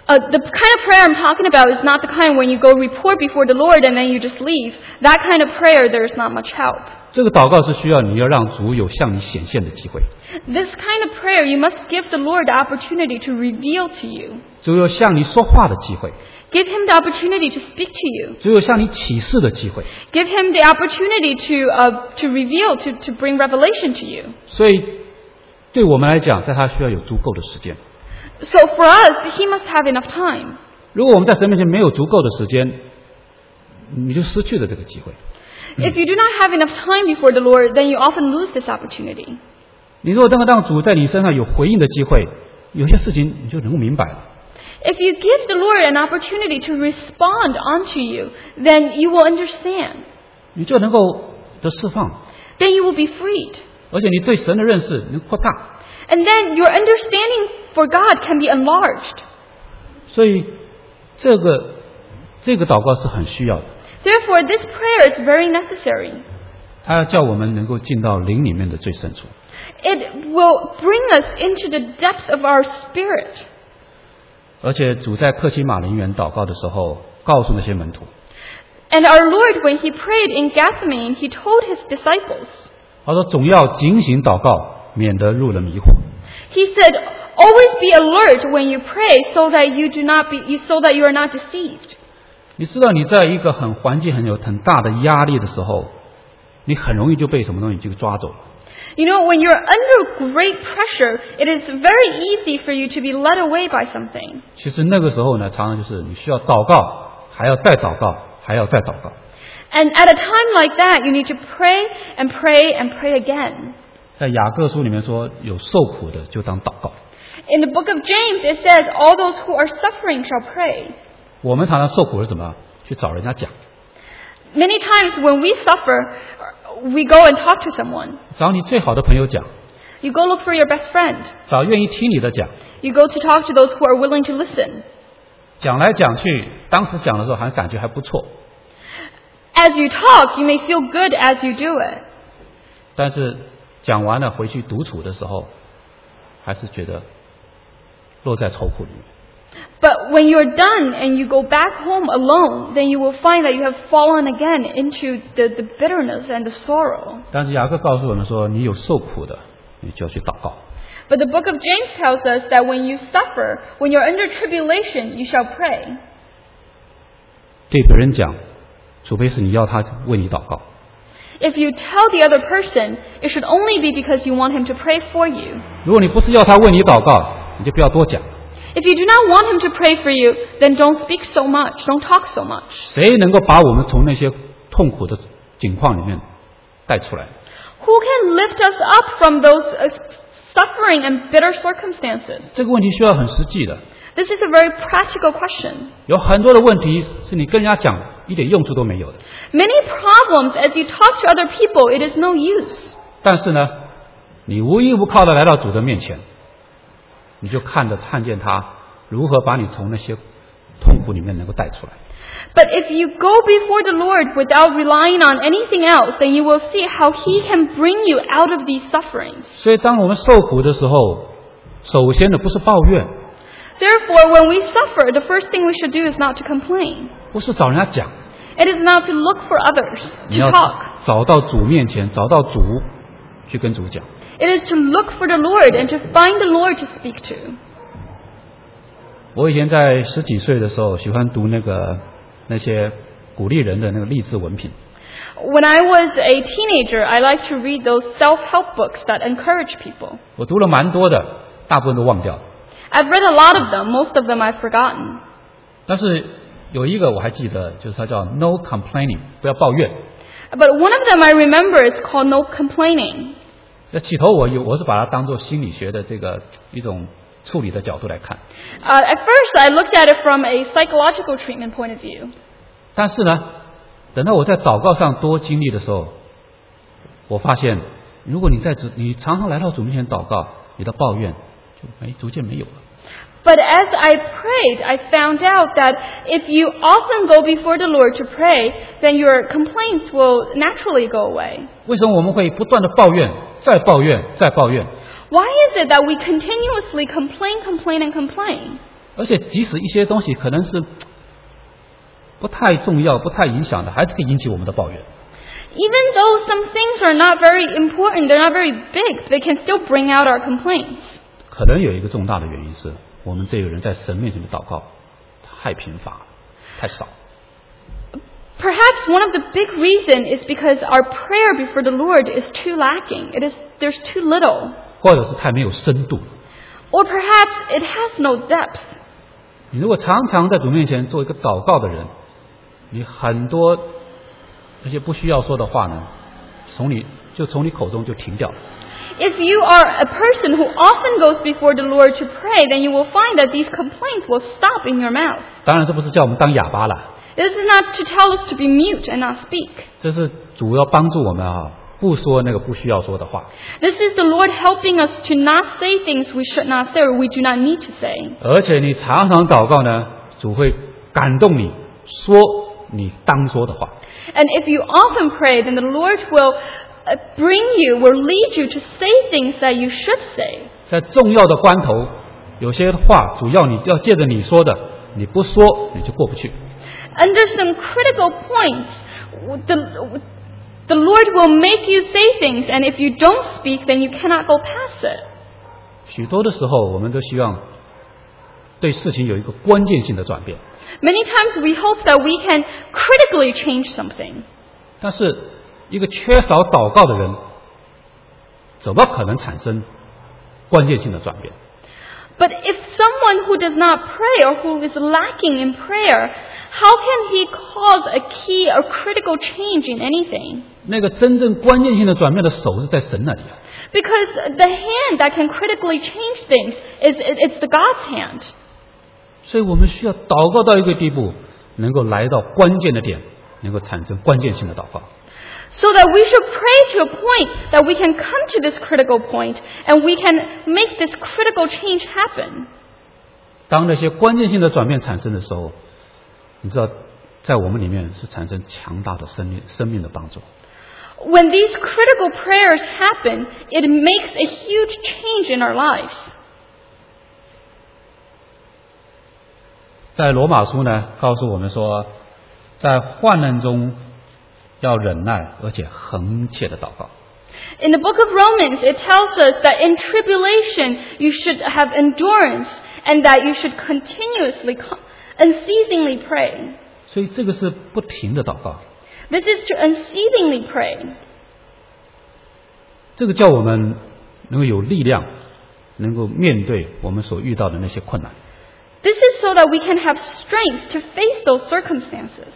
S2: The kind of prayer I'm talking about is not the kind when you go report before the Lord and then you just leave. That kind of prayer, there's not much help.
S1: 这个祷告是需要你要让主有向你显现的机会。
S2: This kind of prayer, you must give the Lord the opportunity to reveal to you.
S1: 主有向你说话的机会。
S2: Give him the opportunity to speak to you.
S1: 主有向你启示的机会。
S2: Give him the opportunity to reveal, to bring revelation to you.
S1: 所以，对我们来讲，在他需要有足够的时间。
S2: So for us, he must have enough time.
S1: 如果我们在神面前没有足够的时间，你就失去了这个机会。
S2: If you do not have enough time before the Lord, then you often lose this opportunity.
S1: 你如果让主在你身上有回应的机会，有些事情你就能够明白了。
S2: If you give the Lord an opportunity to respond unto you, then you will understand.
S1: 你就能够得释放。
S2: Then you will be freed.
S1: 而且你对神的认识能扩大。
S2: And then your understanding for God can be enlarged.
S1: 所以这个祷告是很需要的。
S2: Therefore, this prayer is very necessary.
S1: 它要叫我们能够进到灵里面的最深处。
S2: It will bring us into the depths of our spirit.
S1: 而且主在客西马林园祷告的时候，告诉那些门徒。
S2: And our Lord, when he prayed in Gethsemane, he told his disciples.
S1: 他说：“总要警醒祷告，免得入了迷惑。”
S2: He said, "Always be alert when you pray, so that you are not deceived."
S1: 你知道你在一个环境很大的压力的时候，你很容易就被什么东西就抓走了。
S2: You know, when you're under great pressure, it is very easy for you to be led away by something.
S1: 其实那个时候呢，常常就是你需要祷告，还要再祷告，还要再祷告。
S2: And at a time like that, you need to pray and pray and pray again.
S1: 在雅各书里面说，有受苦的就当祷告。
S2: In the book of James, it says, "All those who are suffering shall pray."
S1: 我们常常受苦是什么？去找人家讲。
S2: Many times when we suffer, we go and talk to someone.
S1: 找你最好的朋友讲。
S2: You go look for your best friend.
S1: 找愿意听你的讲。
S2: You go to talk to those who are willing to listen.
S1: 讲来讲去，当时讲的时候感觉还不错。
S2: As you talk, you may feel good as you do it.
S1: 但是讲完了回去独处的时候，还是觉得落在愁苦里面。
S2: But when you're done and you go back home alone, then you will find that you have fallen again into the bitterness and the sorrow.
S1: 但是雅各告诉我们说，你有受苦的，你就要去祷告。
S2: But the book of James tells us that when you suffer, when you're under tribulation, you shall pray.
S1: 对别人讲，除非是你要他为你祷告。
S2: If you tell the other person, it should only be because you want him to pray for you.
S1: 如果你不是要他为你祷告，你就不要多讲。
S2: If you do not want him to pray for you, then don't speak so much, don't talk so much.
S1: 谁能够把我们从那些痛苦的境况里面带出来？
S2: Who can lift us up from those suffering and bitter circumstances?
S1: 这个问题需要很实际的。
S2: This is a very practical question.
S1: 有很多的问题是你跟人家讲一点用处都没有的。
S2: Many problems, as you talk to other people, it is no use.
S1: 但是呢，你无依无靠的来到主的面前，你就看见他如何把你从那些痛苦里面能够带出来。
S2: But if you go before the Lord without relying on anything else, then you will see how He can bring you out of these sufferings.
S1: 所以当我们受苦的时候，首先的不是抱怨。
S2: Therefore, when we suffer, the first thing we should do is not to complain.
S1: 不是找人家讲。
S2: It is not to look for others,
S1: 你
S2: to
S1: 要
S2: talk.
S1: 找到主面前，找到主，去跟主讲。
S2: It is to look for the Lord and to find the Lord to speak to.
S1: 我以前在10几岁的时候，喜欢读那些鼓励人的那个励志文凭。
S2: When I was a teenager, I liked to read those self-help books that encourage people.
S1: 我读了蛮多的，大部分都忘掉了。
S2: I've read a lot of them. Most of them I've forgotten.
S1: 但是有一个我还记得，就是它叫 No Complaining， 不要抱怨。
S2: But one of them I remember, it's called No Complaining.
S1: 这起头我是把它当作心理学的这个一种处理的角度来看。
S2: At first, I looked at it from a psychological treatment point of view.
S1: 但是呢，等到我在祷告上多经历的时候，我发现，如果你常常来到主面前祷告，你的抱怨就逐渐没有了。
S2: But as I prayed, I found out that if you often go before the Lord to pray, then your complaints will naturally go away.
S1: 为什么我们会不断的抱怨，再抱怨，再抱怨？
S2: Why is it that we continuously complain, and complain?
S1: 而且即使一些东西可能是不太重要、不太影响的，还是可以引起我们的抱怨。
S2: Even though some things are not very important, they're not very big, they can still bring out our complaints.
S1: 可能有一个重大的原因是我们这个人在神面前的祷告太贫乏，太少。
S2: Perhaps one of the big reasons is because our prayer before the Lord is too lacking. There's too little.
S1: 或者是太没有深度。
S2: Or perhaps it has no depth.
S1: 你如果常常在主面前做一个祷告的人，你很多那些不需要说的话呢，从你口中就停掉了。
S2: If you are a person who often goes before the Lord to pray, then you will find that these complaints will stop in your mouth.
S1: 当然，这不是叫我们当哑巴了。
S2: This is not to tell us to be mute and not speak.
S1: 这是主要帮助我们不说那个不需要说的话。
S2: This is the Lord helping us to not say things we should not say or we do not need to say.
S1: 而且你常常祷告呢，主会感动你说你当说的话。
S2: And if you often pray, then the Lord will will lead you to say things that you should say.
S1: 在重要的关头，有些话主要你要借着你说的，你不说你就过不去。
S2: Under some critical points, the Lord will make you say things, and if you don't speak, then you cannot go past it.
S1: 许多的时候，我们都希望对事情有一个关键性的转变。
S2: Many times we hope that we can critically change something.
S1: 但是，一个缺少祷告的人，怎么可能产生关键性的转变？
S2: But if someone who does not pray or who is lacking in prayer, how can he cause a key or critical change in anything?
S1: 那个真正关键性的转变的手是在神那里啊。
S2: Because the hand that can critically change things it's the God's hand.
S1: 所以我们需要祷告到一个地步，能够来到关键的点，能够产生关键性的祷告。
S2: So that we should pray to a point that we can come to this critical point and we can make this critical change happen.
S1: 当那些关键性的转变产生的时候，你知道，在我们里面是产生强大的生命的帮助。
S2: When these critical prayers happen, it makes a huge change in our lives.
S1: 在罗马书呢，告诉我们说，在患难中要忍耐，而且恒切的祷告。
S2: In the book of Romans, it tells us that in tribulation you should have endurance and that you should continuously, unceasingly pray.
S1: 所以这个是不停的祷告。
S2: This is to unceasingly pray.
S1: 这个叫我们能够有力量，能够面对我们所遇到的那些困难。
S2: This is so that we can have strength to face those circumstances.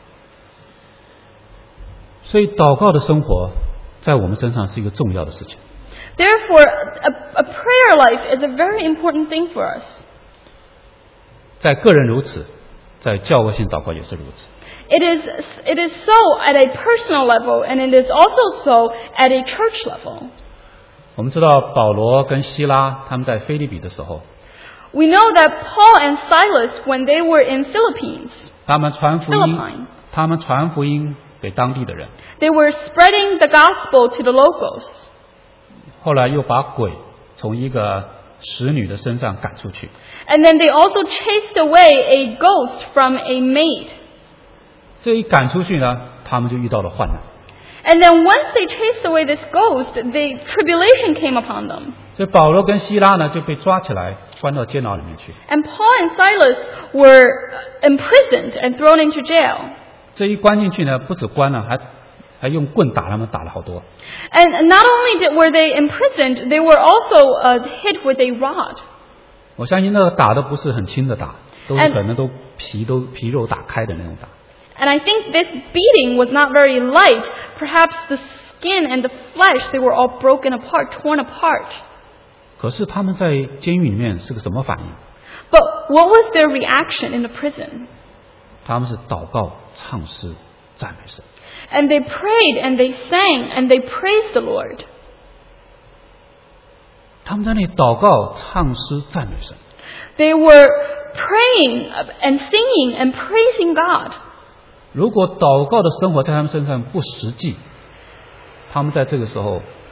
S1: 所以祷告的生活在我们身上是一个重要的事情。
S2: Therefore, a prayer life is a very important thing for us.
S1: 在个人如此，在教会性祷告也是如此。
S2: It is so at a personal level, and it is also so at a church level.
S1: 我们知道保罗跟希拉他们在腓立比的时候，
S2: We know that Paul and Silas, when they were in Philippines,
S1: 他们传福
S2: Philippi
S1: 音给当地的人，
S2: they were spreading the gospel to the locals.
S1: 后来又把鬼从一个使女的身上赶出去。
S2: And then they also chased away a ghost from a maid.
S1: 这一赶出去呢，他们就遇到了患难。
S2: And then once they chased away this ghost, the tribulation came upon them.
S1: 所以保罗跟希拉呢就被抓起来，关到监牢里面去。
S2: And Paul and Silas were imprisoned and thrown into jail.
S1: 这一关进去呢，不止关了，还用棍打他们，打了好多。
S2: And not only were they imprisoned, they were also hit with a rod.
S1: 我相信那个打的不是很轻的打，都是可能都皮肉打开的那种打。
S2: And I think this beating was not very light. Perhaps the skin and the flesh, they were all broken apart, torn apart.
S1: 可是他们在监狱里面是个什么反应？
S2: But what was their reaction in the prison?
S1: 他们是祷告、唱诗、赞美神。
S2: And they prayed and they sang and they praised the Lord.
S1: 他们在那里祷告、唱诗、赞美神。
S2: They were praying and singing and praising God.
S1: 如果祷告的生活在他们身上不实际，他们在这个时候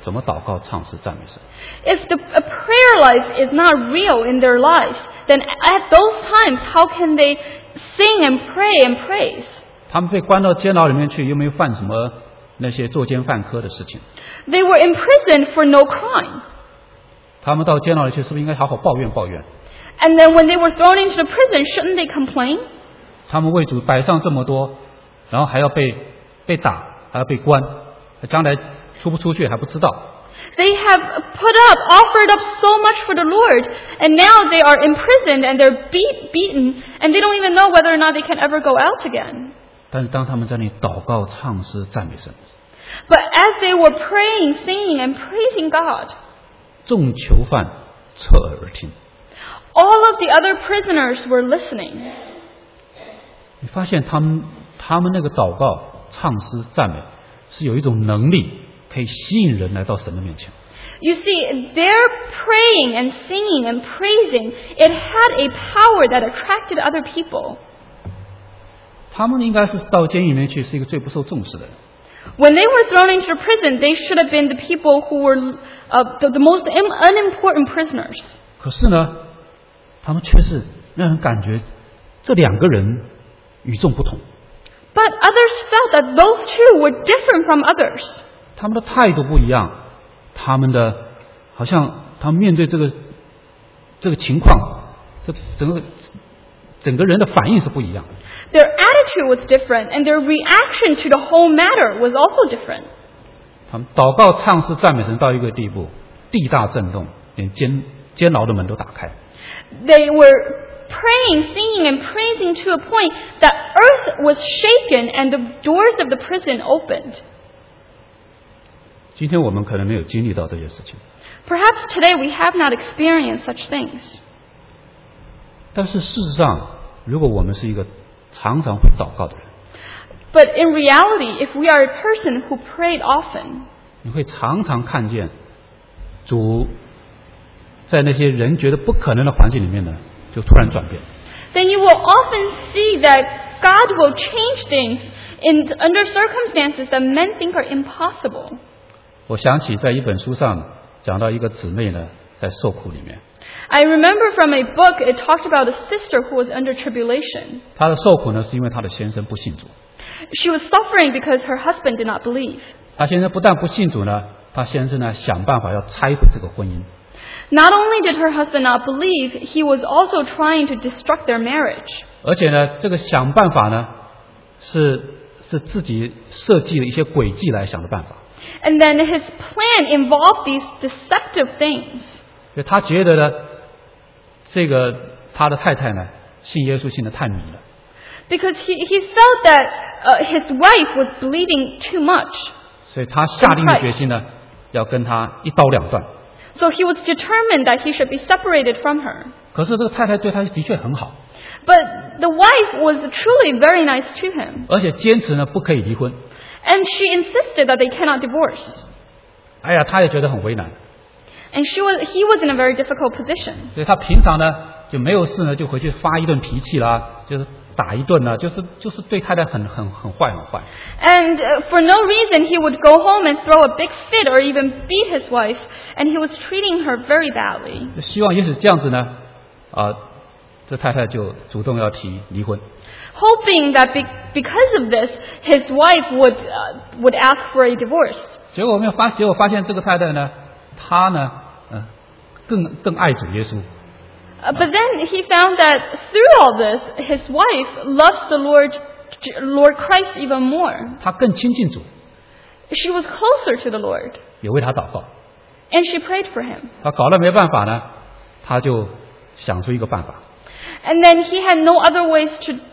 S1: 怎么祷告、唱诗、赞美神？
S2: If a prayer life is not real in their lives, then at those times, how can they sing and pray and praise?
S1: 他们被关到监牢里面去，又没有犯什么那些作奸犯科的事情。
S2: They were imprisoned for no crime.
S1: 他们到监牢里去，是不是应该好好抱怨抱怨？
S2: And then when they were thrown into the prison, shouldn't they complain?
S1: 他们为主摆上这么多，然后还要被打，还要被关，将来出不出去还不知道。
S2: They have offered up so much for the Lord, and now they are imprisoned and they're beaten, and they don't even know whether or not they can ever go out again.
S1: 但是当他们在那里祷告、唱诗、赞美神，
S2: But as they were praying, singing, and praising God,
S1: 众囚犯侧耳而听。
S2: all of the other prisoners were listening.
S1: 你发现他们那个祷告、唱诗、赞美是有一种能力，可以吸引人来到神的面前。
S2: You see, their praying and singing and praising, it had a power that attracted other people.
S1: 他们应该是到监狱里面去，是一个最不受重视的人。
S2: When they were thrown into the prison, they should have been the people who were the most unimportant prisoners.
S1: 可是呢，他们却是让人感觉这两个人与众不同。
S2: But others felt that those two were different from others.
S1: 他们的态度不一样，好像他们面对这个情况，这整个人的反应是不一样。
S2: Their attitude was different, and their reaction to the whole matter was also different.
S1: 他们祷告、唱诗、赞美神到一个地步，地大震动，连监牢的门都打开。
S2: They were praying, singing, and praising to a point that earth was shaken and the doors of the prison opened.
S1: 今天我们可能没有经历到这些事情，
S2: Perhaps today we have not experienced such things.
S1: 但是事实上，如果我们是一个常常会祷告的人，
S2: But in reality, if we are a person who prayed often,
S1: 你会常常看见主在那些人觉得不可能的环境里面呢，就突然转变。
S2: then you will often see that God will change things under circumstances that men think are impossible.
S1: 我想起在一本书上讲到一个姊妹呢，在受苦里面，
S2: I remember from a book, it talked about a sister who was under tribulation.
S1: 她的受苦呢是因为她的先生不信主。
S2: She was suffering because her husband did not believe.
S1: 她先生不但不信主呢，她先生呢想办法要拆毁这个婚姻。
S2: Not only did her husband not believe, he was also trying to destruct their marriage.
S1: 而且呢，这个想办法呢，是自己设计了一些诡计来想的办法。
S2: And then his plan involved these deceptive things.
S1: 所以他觉得呢，他的太太呢，信耶稣信得太迷了。
S2: Because he felt that his wife was believing too much.
S1: 所以他下定了决心呢，要跟他一刀两断。
S2: So he was determined that he should be separated from her.
S1: 可是这个太太对他的确很好，
S2: But the wife was truly very nice to him.
S1: 而且坚持呢不可以离婚。
S2: And she insisted that they cannot divorce.
S1: 哎呀，他也觉得很为难，
S2: And he was in a very difficult position.
S1: 所以他平常呢就没有事呢就回去发一顿脾气啦，就是打一顿啦，就是对太太很坏。
S2: And for no reason, he would go home and throw a big fit or even beat his wife. And he was treating her very badly.
S1: 希望也许这样子呢，这太太就主动要提离婚。
S2: Hoping that because of this, his wife would ask for a divorce.
S1: 结果发现这个太太呢，她呢，更爱主耶稣。
S2: But then he found that through all this, his wife loves the Lord Christ even more.
S1: 她更亲近主，
S2: She was closer to the Lord,
S1: 也为他祷告。
S2: and she prayed for him.
S1: 他搞了没办法呢，他就想出一个办法。
S2: And then he had no other ways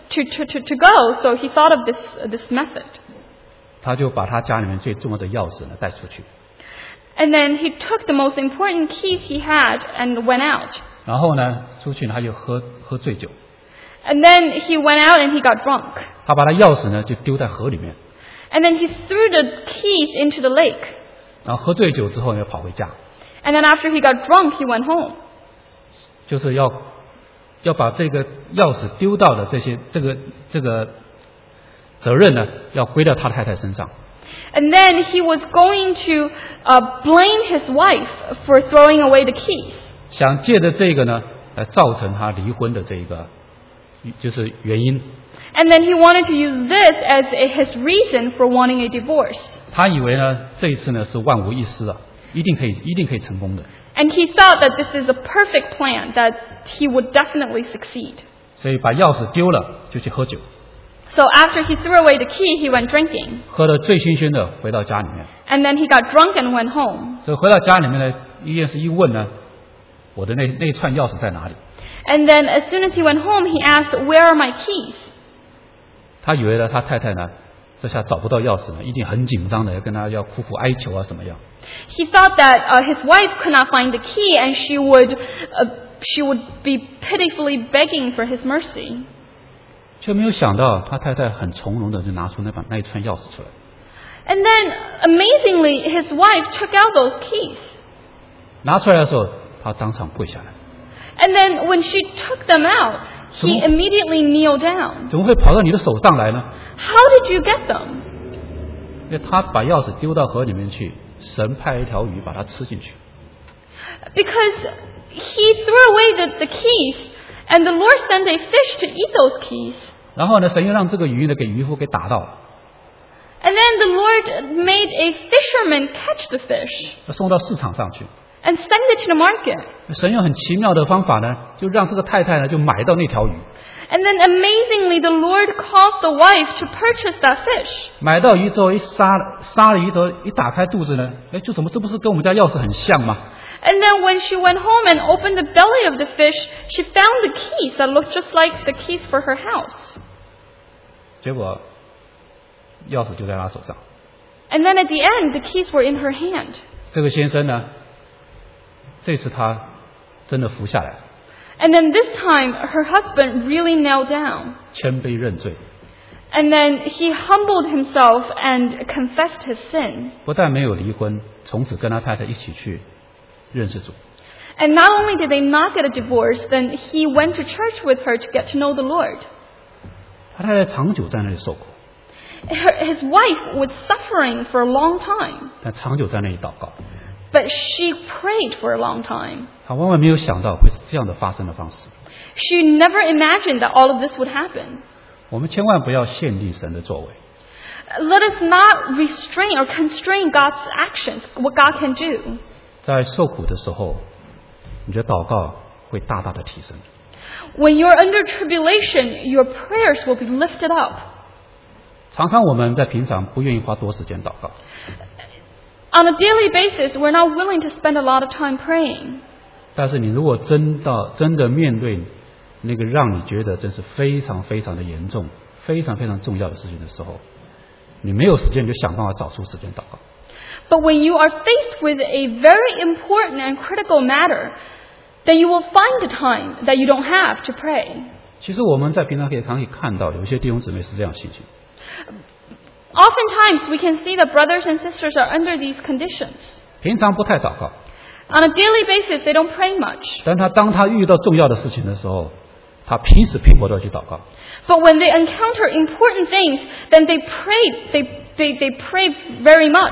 S2: to go, so he thought of this method.
S1: 他就把他家里面最重要的钥匙呢带出去，
S2: And then he took the most important keys he had and went out.
S1: 然后呢出去呢他就喝醉酒，
S2: And then he went out and he got drunk.
S1: 他把他钥匙呢就丢在河里面，
S2: And then he threw the keys into the lake.
S1: 然后喝醉酒之后呢跑回家，
S2: And then after he got drunk, he went home.
S1: 就是要把这个钥匙丢到的这个责任呢要归到他太太身上。
S2: And then he was going to blame his wife for throwing away the keys.
S1: 想借着这个呢，来造成他离婚的这一个就是原因。
S2: And then he wanted to use this as his reason for wanting a divorce.
S1: 他以为呢，这一次呢是万无一失啊，一定可以成功的。
S2: And he thought that this is a perfect plan, that he would definitely succeed.
S1: 所以把钥匙丢了，就去喝酒。
S2: So after he threw away the key, he went drinking.
S1: 喝得醉醺醺的回到家里面。
S2: And then he got drunk and went home.
S1: 所以回到家里面呢，一件事一问呢，我的那串钥匙在哪里？
S2: And then as soon as he went home, he asked, "Where are my keys?"
S1: 他以为呢，他太太呢，这下找不到钥匙呢，一定很紧张的，要跟他要苦苦哀求啊，什么样？
S2: He thought that his wife could not find the key, and she would be pitifully begging for his mercy.
S1: 却没有想到，他太太很从容的就拿出那一串钥匙出来。
S2: And then, amazingly, his wife took out those keys.
S1: 拿出来的时候，他当场跪下来。
S2: And then, when she took them out, he immediately kneeled down.
S1: 怎么会跑到你的手上来呢？
S2: How did you get them?
S1: 因为他把钥匙丢到河里面去，神派一条鱼把它吃进去。
S2: Because he threw away the keys, and the Lord sent a fish to eat those keys.
S1: 然后呢，神又让这个鱼呢给渔夫给打到，
S2: And then the Lord made a fisherman catch the fish
S1: 送到市场上去。
S2: and send it to the market.
S1: 神用很奇妙的方法呢，就让这个太太呢就买到那条鱼。
S2: And then amazingly, the Lord caused the wife to purchase that fish.
S1: 买到鱼之后，一杀了鱼之后，一打开肚子呢，哎，就什么？这不是跟我们家钥匙很像吗？
S2: And then when she went home and opened the belly of the fish, she found the keys that looked just like the keys for her house.
S1: 结果钥匙就在他手上。
S2: And then at the end, the keys were in her hand.
S1: 这个先生呢，这次他真的服下来，
S2: And then this time, her husband really knelt down.
S1: 谦卑认罪，
S2: And then he humbled himself and confessed his sin.
S1: 不但没有离婚，从此跟他太太一起去认识主。
S2: And not only did they not get a divorce, then he went to church with her to get to know the Lord.
S1: 他太太长久在那里受苦，
S2: His wife was suffering for a long time,
S1: 但长久在那里祷告。
S2: but she prayed for a long time.
S1: 他万万没有想到会是这样的发生的方式。
S2: She never imagined that all of this would happen.
S1: 我们千万不要限定神的作为。
S2: Let us not restrain or constrain God's actions, what God can do.
S1: 在受苦的时候，你的祷告会大大的提升。
S2: When you're under tribulation, your prayers will be lifted up.
S1: 常常我们在平常不愿意花多时间祷告，
S2: On a daily basis, we're not willing to spend a lot of time praying.
S1: 但是你如果真的面对那个让你觉得真是非常非常的严重、非常非常重要的事情的时候，你没有时间，你就想办法找出时间祷告。
S2: But when you are faced with a very important and critical matter, then you will find the time that you don't have to pray.
S1: 其实我们在平常可以看到，有些弟兄姊妹是这样心情。
S2: Oftentimes, we can see that brothers and sisters are under these conditions.
S1: 平常不太祷告，
S2: On a daily basis, they don't pray much.
S1: 但当他遇到重要的事情的时候，他拼死拼活的去祷告。
S2: But when they encounter important things, then they pray very much.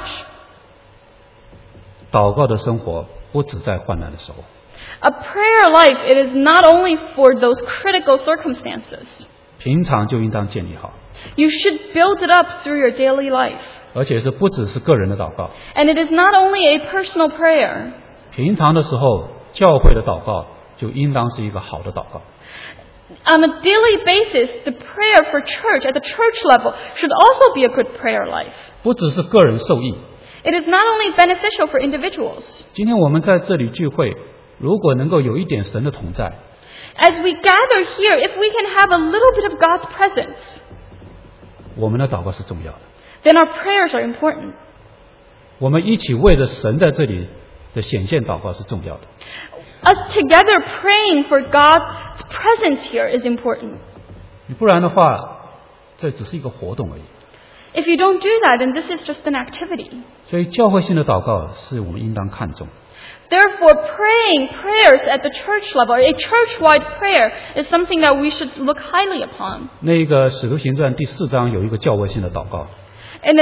S1: 祷告的生活不只在患难的时候，
S2: A prayer life, it is not only for those critical circumstances.
S1: 平常就应当建立好，
S2: You should build it up through your daily life.
S1: 而且是不只是个人的祷告。
S2: And it is not only a personal prayer.
S1: 平常的时候，教会的祷告就应当是一个好的祷告。
S2: On a daily basis, the prayer for church at the church level should also be a good prayer life.
S1: 不只是个人受益。
S2: It is not only beneficial for individuals.
S1: 今天我们在这里聚会，如果能够有一点神的同在，
S2: As we gather here, if we can have a little bit of God's presence,
S1: 我们的祷告是重要的。
S2: then our prayers are important.
S1: 我们一起为着神在这里的显现祷告是重要的。
S2: Us together praying for God's presence here is important.
S1: 不然的话，这只是一个活动而已。
S2: If you don't do that, then this is just an activity.
S1: 所以教会性的祷告是我们应当看重。
S2: Therefore, praying prayers at the church level, a church-wide prayer, is something that we should look highly upon.
S1: 那个使徒行传第4章有一个教会性的祷告，
S2: In the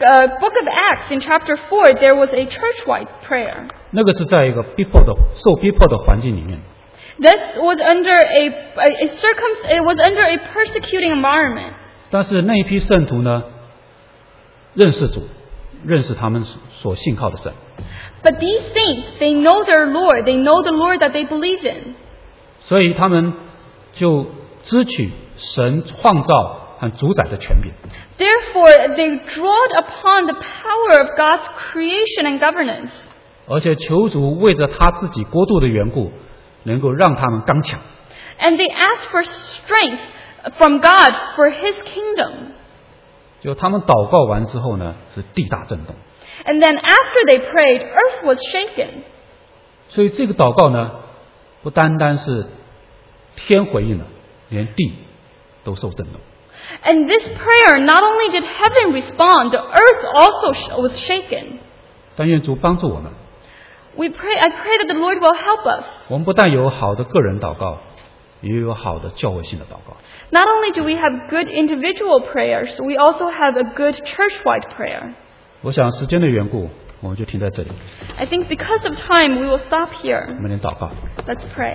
S2: book of Acts, in chapter 4, there was a church-wide prayer.
S1: 那个是在一个受逼迫的环境里面。
S2: This was under it was under a persecuting environment.
S1: 但是那一批圣徒呢，认识主，认识他们所信靠的神。
S2: But these saints, they know their Lord. They know the Lord that they believe in.
S1: 所以他们就支取神创造和主宰的权柄。
S2: Therefore, they drawed upon the power of God's creation and governance.
S1: 而且求主为着他自己国度的缘故，能够让他们刚强。
S2: And they asked for strength from God for His kingdom.
S1: 就他们祷告完之后呢，是地大震动。
S2: And then after they prayed, earth was shaken.
S1: 所以这个祷告呢，不单单是天回应了，连地都受震动。
S2: And this prayer, not only did heaven respond, the earth also was shaken.
S1: 但愿主帮助我们。
S2: I pray that the Lord will help us.
S1: 我们不但有好的个人祷告，也有好的教会性的祷告。
S2: Not only do we have good individual prayers, we also have a good church-wide prayer.
S1: 我想时间的缘故，我们就停在这里。
S2: I think because of time, we will stop here.
S1: 我们来祷告。
S2: Let's pray.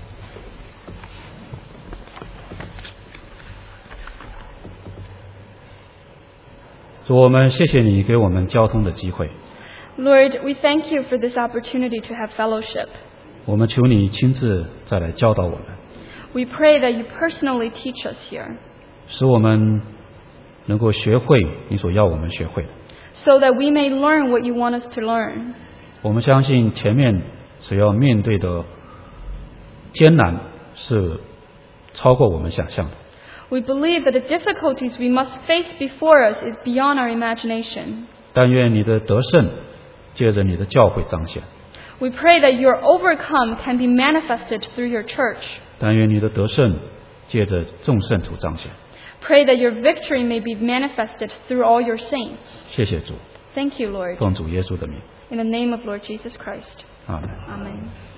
S1: 主，我们谢谢你给我们交通的机会。
S2: Lord, we thank you for this opportunity to have fellowship.
S1: 我们求你亲自再来教导我们，
S2: We pray that you personally teach us here,
S1: 使我们能够学会你所要我们学会的。
S2: so that we may learn what you want us to learn.
S1: 我们相信前面所要面对的艰难是超过我们想象的。
S2: We believe that the difficulties we must face before us is beyond our imagination.
S1: 但愿你的得胜借着你的教会彰显，
S2: We pray that your overcome can be manifested through your church.
S1: 但愿你的得胜借着众圣徒彰显。
S2: Pray that your victory may be manifested through all your saints.
S1: 谢谢主，
S2: Thank you, Lord.
S1: 奉主耶稣的名，
S2: In the name of Lord Jesus Christ.
S1: 阿门。
S2: Amen.